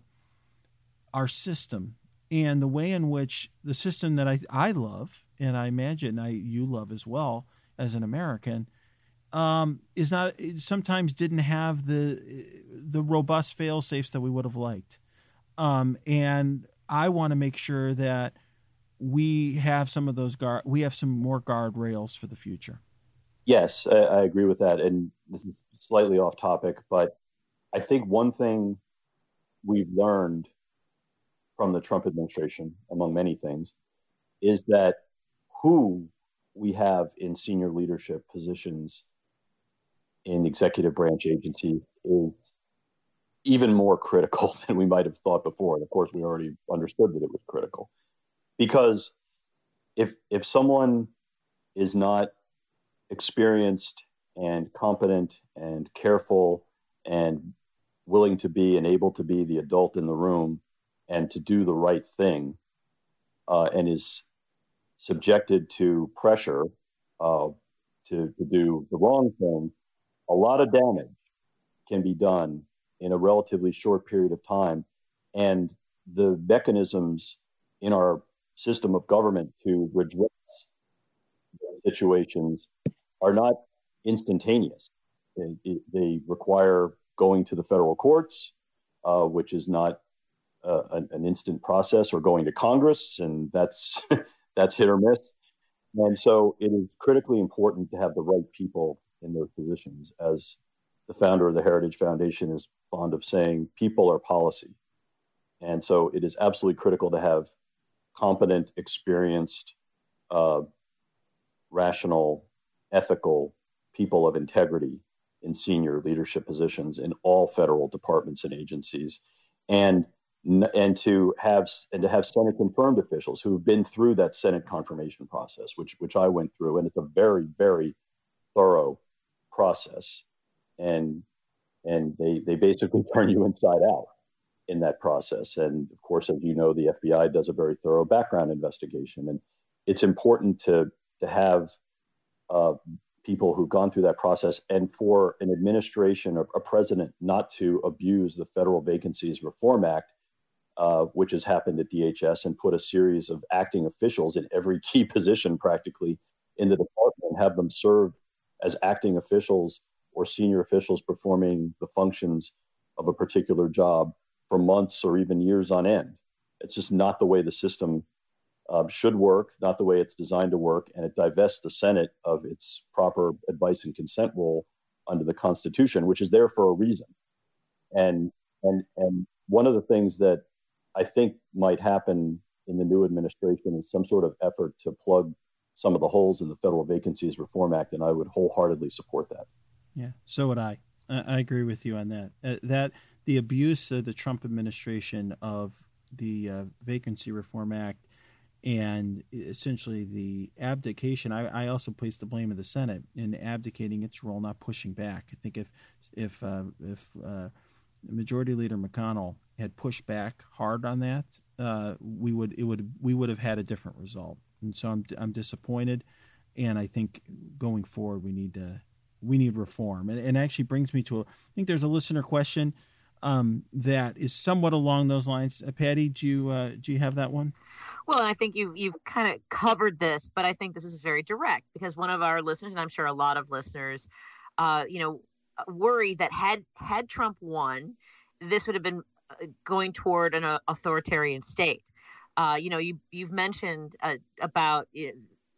our system and the way in which the system that I, I love, and I imagine I you love as well as an American, um, is not sometimes didn't have the the robust fail safes that we would have liked, um, and I want to make sure that we have some of those guard, we have some more guardrails for the future. Yes, I, I agree with that. And this is slightly off topic, but I think one thing we've learned from the Trump administration, among many things, is that who we have in senior leadership positions in executive branch agencies is even more critical than we might have thought before. And of course, we already understood that it was critical. Because if if someone is not experienced and competent and careful and willing to be and able to be the adult in the room and to do the right thing, uh, and is subjected to pressure uh, to, to do the wrong thing, a lot of damage can be done in a relatively short period of time. And the mechanisms in our system of government to redress situations are not instantaneous. They, they require going to the federal courts, uh, which is not uh, an, an instant process, or going to Congress, and that's that's hit or miss. And so it is critically important to have the right people in those positions. As the founder of the Heritage Foundation is fond of saying, people are policy. And so it is absolutely critical to have competent, experienced, uh, rational, ethical people of integrity in senior leadership positions in all federal departments and agencies. And and to have and to have Senate confirmed officials who've been through that Senate confirmation process, which which I went through, and it's a very very thorough process, and and they they basically turn you inside out in that process. And of course, as you know, the F B I does a very thorough background investigation, and it's important to to have uh, people who've gone through that process, and for an administration or a president not to abuse the Federal Vacancies Reform Act, uh, which has happened at D H S, and put a series of acting officials in every key position practically in the department and have them serve as acting officials or senior officials performing the functions of a particular job for months or even years on end. It's just not the way the system uh, should work, not the way it's designed to work, and it divests the Senate of its proper advice and consent role under the Constitution, which is there for a reason. And and and one of the things that I think might happen in the new administration is some sort of effort to plug some of the holes in the Federal Vacancies Reform Act, and I would wholeheartedly support that. Yeah, so would I. I agree with you on that. Uh, that the abuse of the Trump administration of the uh, Vacancy Reform Act and essentially the abdication. I, I also place the blame of the Senate in abdicating its role, not pushing back. I think if if uh, if uh, Majority Leader McConnell had pushed back hard on that, uh, we would it would we would have had a different result. And so I'm I'm disappointed, and I think going forward we need to we need reform. And, and actually brings me to a, I think there's a listener question um, that is somewhat along those lines. Uh, Patty, do you uh, do you have that one? Well, and I think you've you've kind of covered this, but I think this is very direct because one of our listeners, and I'm sure a lot of listeners, uh, you know, worry that had had Trump won, this would have been going toward an uh, authoritarian state. Uh, you know, you you've mentioned uh, about you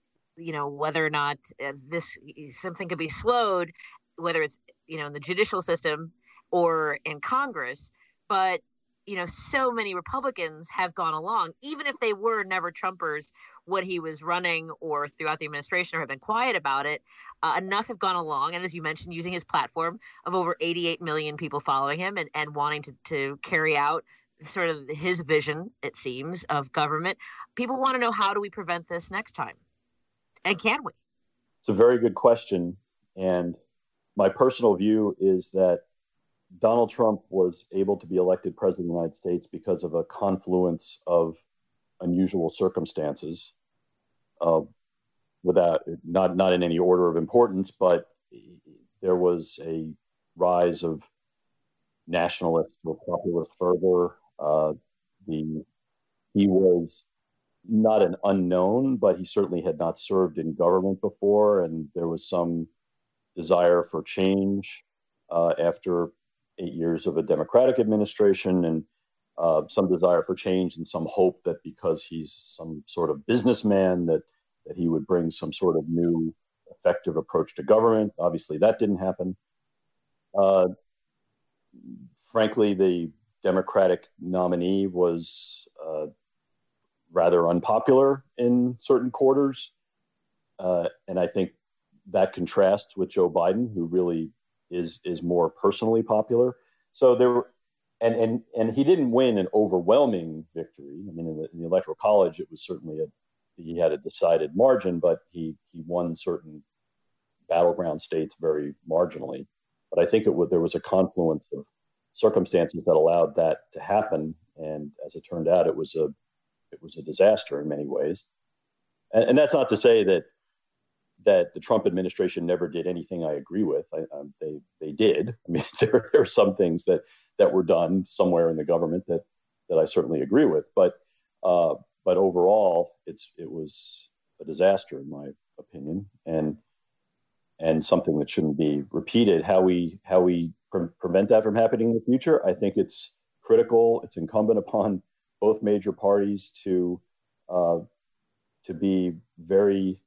know whether or not uh, this something could be slowed, whether it's you know in the judicial system or in Congress, but you know, so many Republicans have gone along, even if they were never Trumpers when he was running or throughout the administration or have been quiet about it, uh, enough have gone along. And as you mentioned, using his platform of over eighty-eight million people following him and, and wanting to, to carry out sort of his vision, it seems, of government. People want to know, how do we prevent this next time? And can we? It's a very good question. And my personal view is that Donald Trump was able to be elected president of the United States because of a confluence of unusual circumstances, uh, without not not in any order of importance, but there was a rise of nationalist or populist fervor. Uh, the he was not an unknown, but he certainly had not served in government before, and there was some desire for change uh, after eight years of a Democratic administration, and uh, some desire for change and some hope that because he's some sort of businessman that that he would bring some sort of new effective approach to government. Obviously, that didn't happen. Uh, frankly, the Democratic nominee was uh, rather unpopular in certain quarters, uh, and I think that contrasts with Joe Biden, who really is is more personally popular. So there were, and and and he didn't win an overwhelming victory. I mean, in the, in the Electoral College, it was certainly a he had a decided margin, but he he won certain battleground states very marginally. But I think it was there was a confluence of circumstances that allowed that to happen, and as it turned out, it was a it was a disaster in many ways. And, and that's not to say that. that the Trump administration never did anything I agree with. I, um, they they did. I mean, there, there are some things that, that were done somewhere in the government that, that I certainly agree with. But uh, but overall, it's it was a disaster in my opinion, and and something that shouldn't be repeated. How we how we pre- prevent that from happening in the future, I think it's critical. It's incumbent upon both major parties to uh, to be very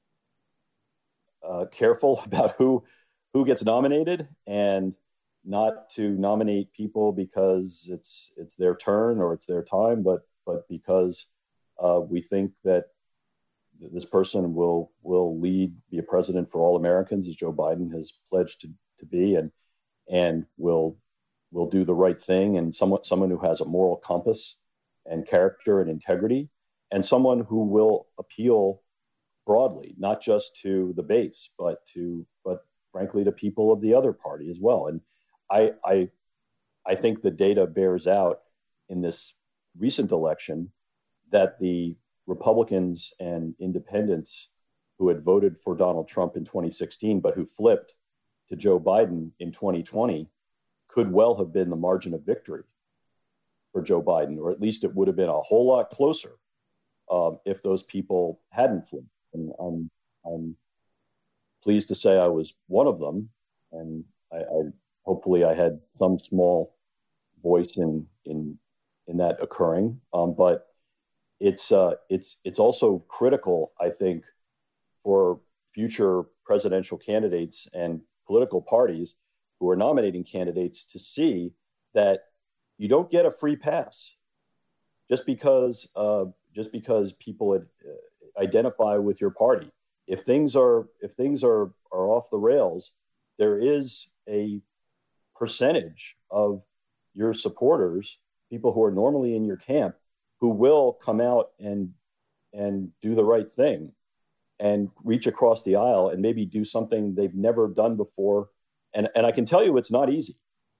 Uh, careful about who who gets nominated, and not to nominate people because it's it's their turn or it's their time, but but because uh, we think that this person will will lead, be a president for all Americans, as Joe Biden has pledged to, to be, and and will will do the right thing, and someone someone who has a moral compass and character and integrity, and someone who will appeal broadly, not just to the base, but to but frankly to people of the other party as well. And I I I think the data bears out in this recent election that the Republicans and independents who had voted for Donald Trump in twenty sixteen, but who flipped to Joe Biden in twenty twenty, could well have been the margin of victory for Joe Biden, or at least it would have been a whole lot closer um, if those people hadn't flipped. And I'm, I'm pleased to say I was one of them, and I, I hopefully I had some small voice in in in that occurring. Um, but it's uh, it's it's also critical, I think, for future presidential candidates and political parties who are nominating candidates to see that you don't get a free pass just because uh, just because people had, uh, identify with your party. If things are if things are are off the rails, there is a percentage of your supporters, people who are normally in your camp, who will come out and and do the right thing and reach across the aisle and maybe do something they've never done before. And and I can tell you it's not easy.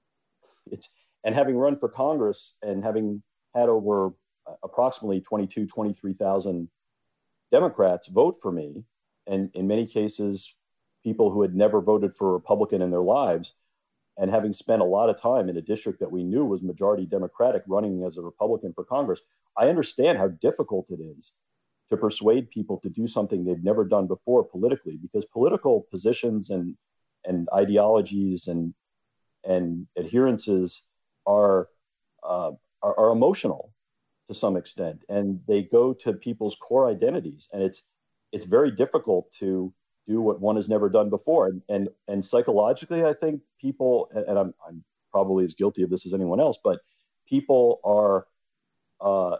It's and having run for Congress and having had over approximately twenty-two, twenty-three thousand Democrats vote for me, and in many cases, people who had never voted for a Republican in their lives, and having spent a lot of time in a district that we knew was majority Democratic running as a Republican for Congress, I understand how difficult it is to persuade people to do something they've never done before politically, because political positions and and ideologies and and adherences are, uh, are are emotional to some extent, and they go to people's core identities, and it's it's very difficult to do what one has never done before. And and, and psychologically, I think people, and I'm I'm probably as guilty of this as anyone else, but people are uh,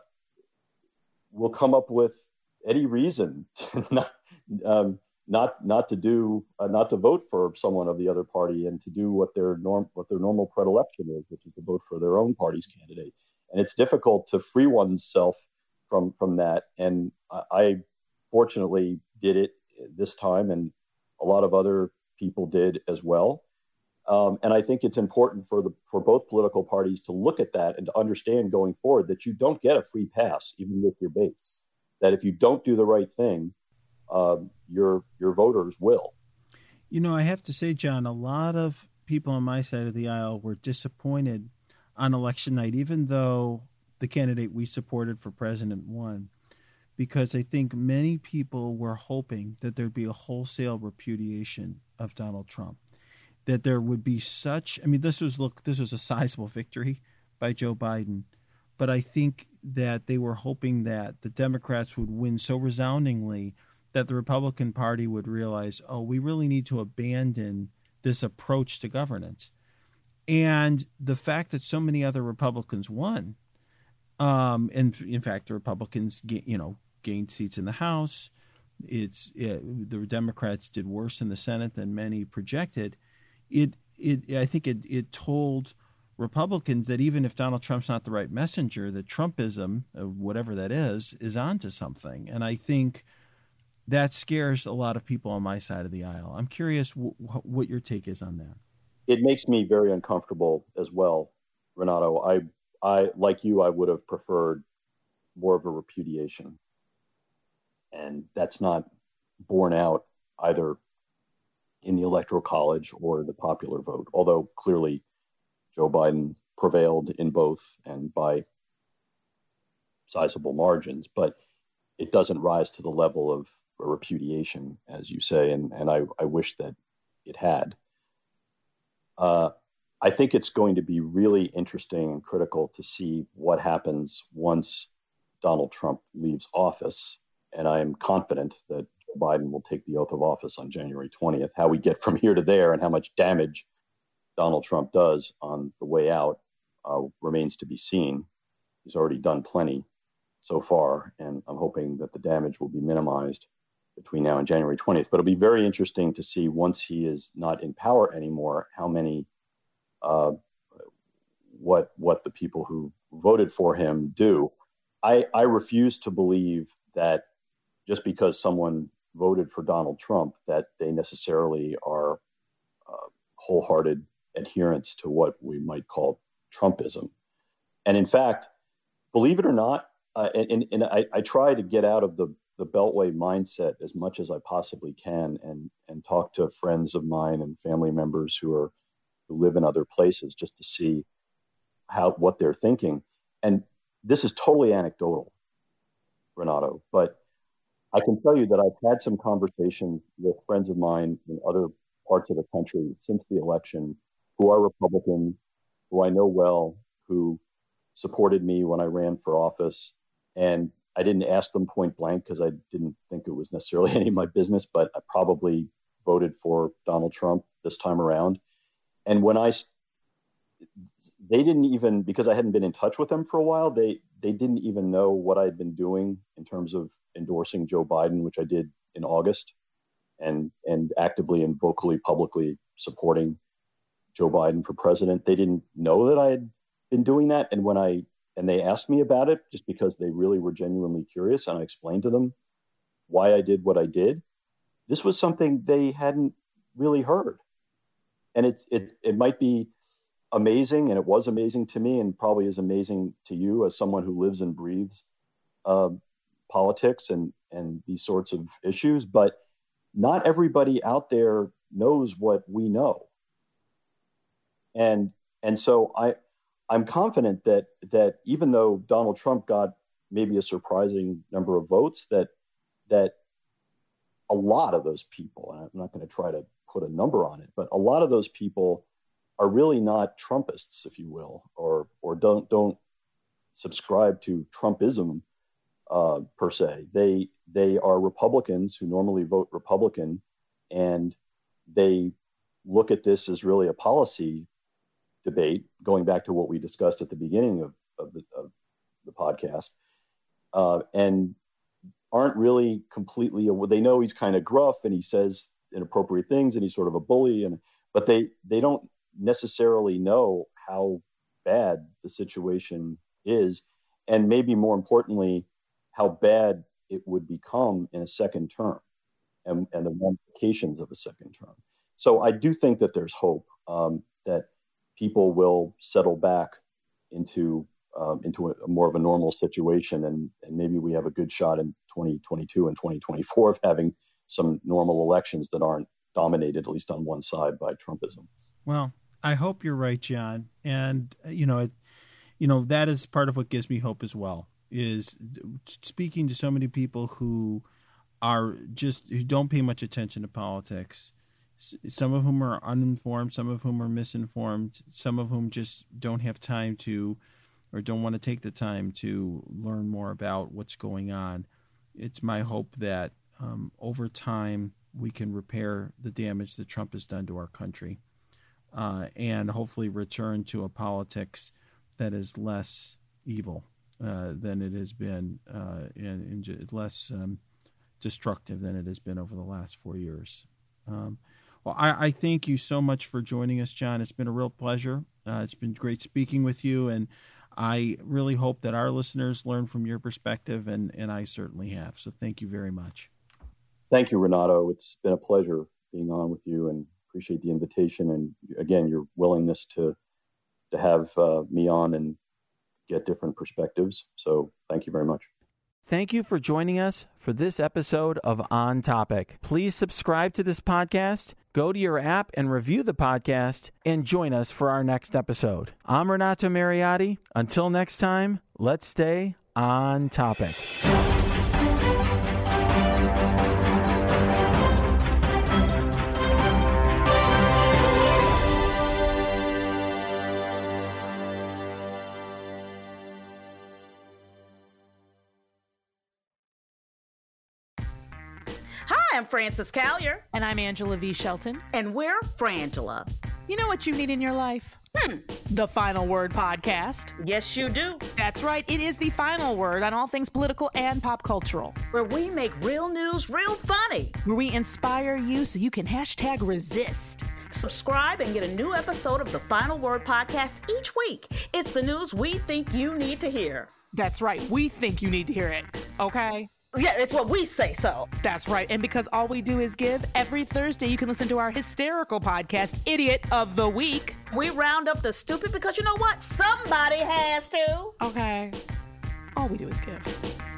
will come up with any reason to not um, not not to do uh, not to vote for someone of the other party, and to do what their norm what their normal predilection is, which is to vote for their own party's candidate. And it's difficult to free oneself from from that. And I, I fortunately did it this time, and a lot of other people did as well. Um, and I think it's important for the for both political parties to look at that and to understand going forward that you don't get a free pass, even with your base. That if you don't do the right thing, um, your your voters will. You know, I have to say, John, a lot of people on my side of the aisle were disappointed on election night, even though the candidate we supported for president won, because I think many people were hoping that there'd be a wholesale repudiation of Donald Trump, that there would be such, I mean, this was, look, this was a sizable victory by Joe Biden, but I think that they were hoping that the Democrats would win so resoundingly that the Republican Party would realize, oh, we really need to abandon this approach to governance. And the fact that so many other Republicans won, um, and in fact, the Republicans, you know, gained seats in the House. It's it, the Democrats did worse in the Senate than many projected. It, it, I think it, it told Republicans that even if Donald Trump's not the right messenger, that Trumpism, whatever that is, is onto something. And I think that scares a lot of people on my side of the aisle. I'm curious w- what your take is on that. It makes me very uncomfortable as well, Renato. I, I, like you, I would have preferred more of a repudiation. And that's not borne out either in the Electoral College or the popular vote, although clearly Joe Biden prevailed in both and by sizable margins. But it doesn't rise to the level of a repudiation, as you say, and, and I, I wish that it had. Uh, I think it's going to be really interesting and critical to see what happens once Donald Trump leaves office. And I am confident that Joe Biden will take the oath of office on January twentieth. How we get from here to there and how much damage Donald Trump does on the way out uh, remains to be seen. He's already done plenty so far, and I'm hoping that the damage will be minimized between now and January twentieth. But it'll be very interesting to see, once he is not in power anymore, how many uh, what what the people who voted for him do. I, I refuse to believe that just because someone voted for Donald Trump, that they necessarily are uh, wholehearted adherents to what we might call Trumpism. And in fact, believe it or not, uh, and, and I, I try to get out of the, the Beltway mindset as much as I possibly can, and, and talk to friends of mine and family members who are who live in other places just to see how what they're thinking. And this is totally anecdotal, Renato, but I can tell you that I've had some conversations with friends of mine in other parts of the country since the election who are Republicans, who I know well, who supported me when I ran for office. And I didn't ask them point blank because I didn't think it was necessarily any of my business, but I probably voted for Donald Trump this time around. And when I, they didn't even, because I hadn't been in touch with them for a while, they they didn't even know what I'd been doing in terms of endorsing Joe Biden, which I did in August, and and actively and vocally, publicly supporting Joe Biden for president. They didn't know that I had been doing that. And when I, and they asked me about it just because they really were genuinely curious, and I explained to them why I did what I did. This was something they hadn't really heard. And it, it, it might be amazing, and it was amazing to me, and probably is amazing to you as someone who lives and breathes uh, politics and, and these sorts of issues. But not everybody out there knows what we know. And and so I, I'm confident that that even though Donald Trump got maybe a surprising number of votes, that that a lot of those people, and I'm not going to try to put a number on it, but a lot of those people are really not Trumpists, if you will, or or don't don't subscribe to Trumpism uh, per se. They they are Republicans who normally vote Republican, and they look at this as really a policy debate, going back to what we discussed at the beginning of, of, the, of the podcast, uh, and aren't really completely, they know he's kind of gruff and he says inappropriate things and he's sort of a bully, and but they they don't necessarily know how bad the situation is, and maybe more importantly, how bad it would become in a second term, and, and the ramifications of a second term. So I do think that there's hope um, that people will settle back into um, into a, a more of a normal situation, and, and maybe we have a good shot in twenty twenty-two and twenty twenty-four of having some normal elections that aren't dominated, at least on one side, by Trumpism. Well, I hope you're right, John. And, you know, it, you know, that is part of what gives me hope as well, is speaking to so many people who are just, who don't pay much attention to politics, some of whom are uninformed, some of whom are misinformed, some of whom just don't have time to, or don't want to take the time to learn more about what's going on. It's my hope that um, over time we can repair the damage that Trump has done to our country, uh, and hopefully return to a politics that is less evil uh, than it has been, uh, and, and less um, destructive than it has been over the last four years. Um, well, I, I thank you so much for joining us, John. It's been a real pleasure. Uh, it's been great speaking with you, and I really hope that our listeners learn from your perspective, and, and I certainly have. So thank you very much. Thank you, Renato. It's been a pleasure being on with you, and appreciate the invitation. And again, your willingness to to have uh, me on and get different perspectives. So thank you very much. Thank you for joining us for this episode of On Topic. Please subscribe to this podcast, go to your app and review the podcast, and join us for our next episode. I'm Renato Mariotti. Until next time, let's stay on topic. Hi, I'm Frances Callier. And I'm Angela V. Shelton. And we're Frangela. You know what you need in your life? Hmm. The Final Word Podcast. Yes, you do. That's right. It is the final word on all things political and pop cultural. Where we make real news real funny. Where we inspire you so you can hashtag resist. Subscribe and get a new episode of the Final Word podcast each week. It's the news we think you need to hear. That's right. We think you need to hear it. Okay? Yeah, it's what we say so. That's right. And because all we do is give, every Thursday you can listen to our hysterical podcast, Idiot of the Week. We round up the stupid because you know what? Somebody has to. Okay. All we do is give.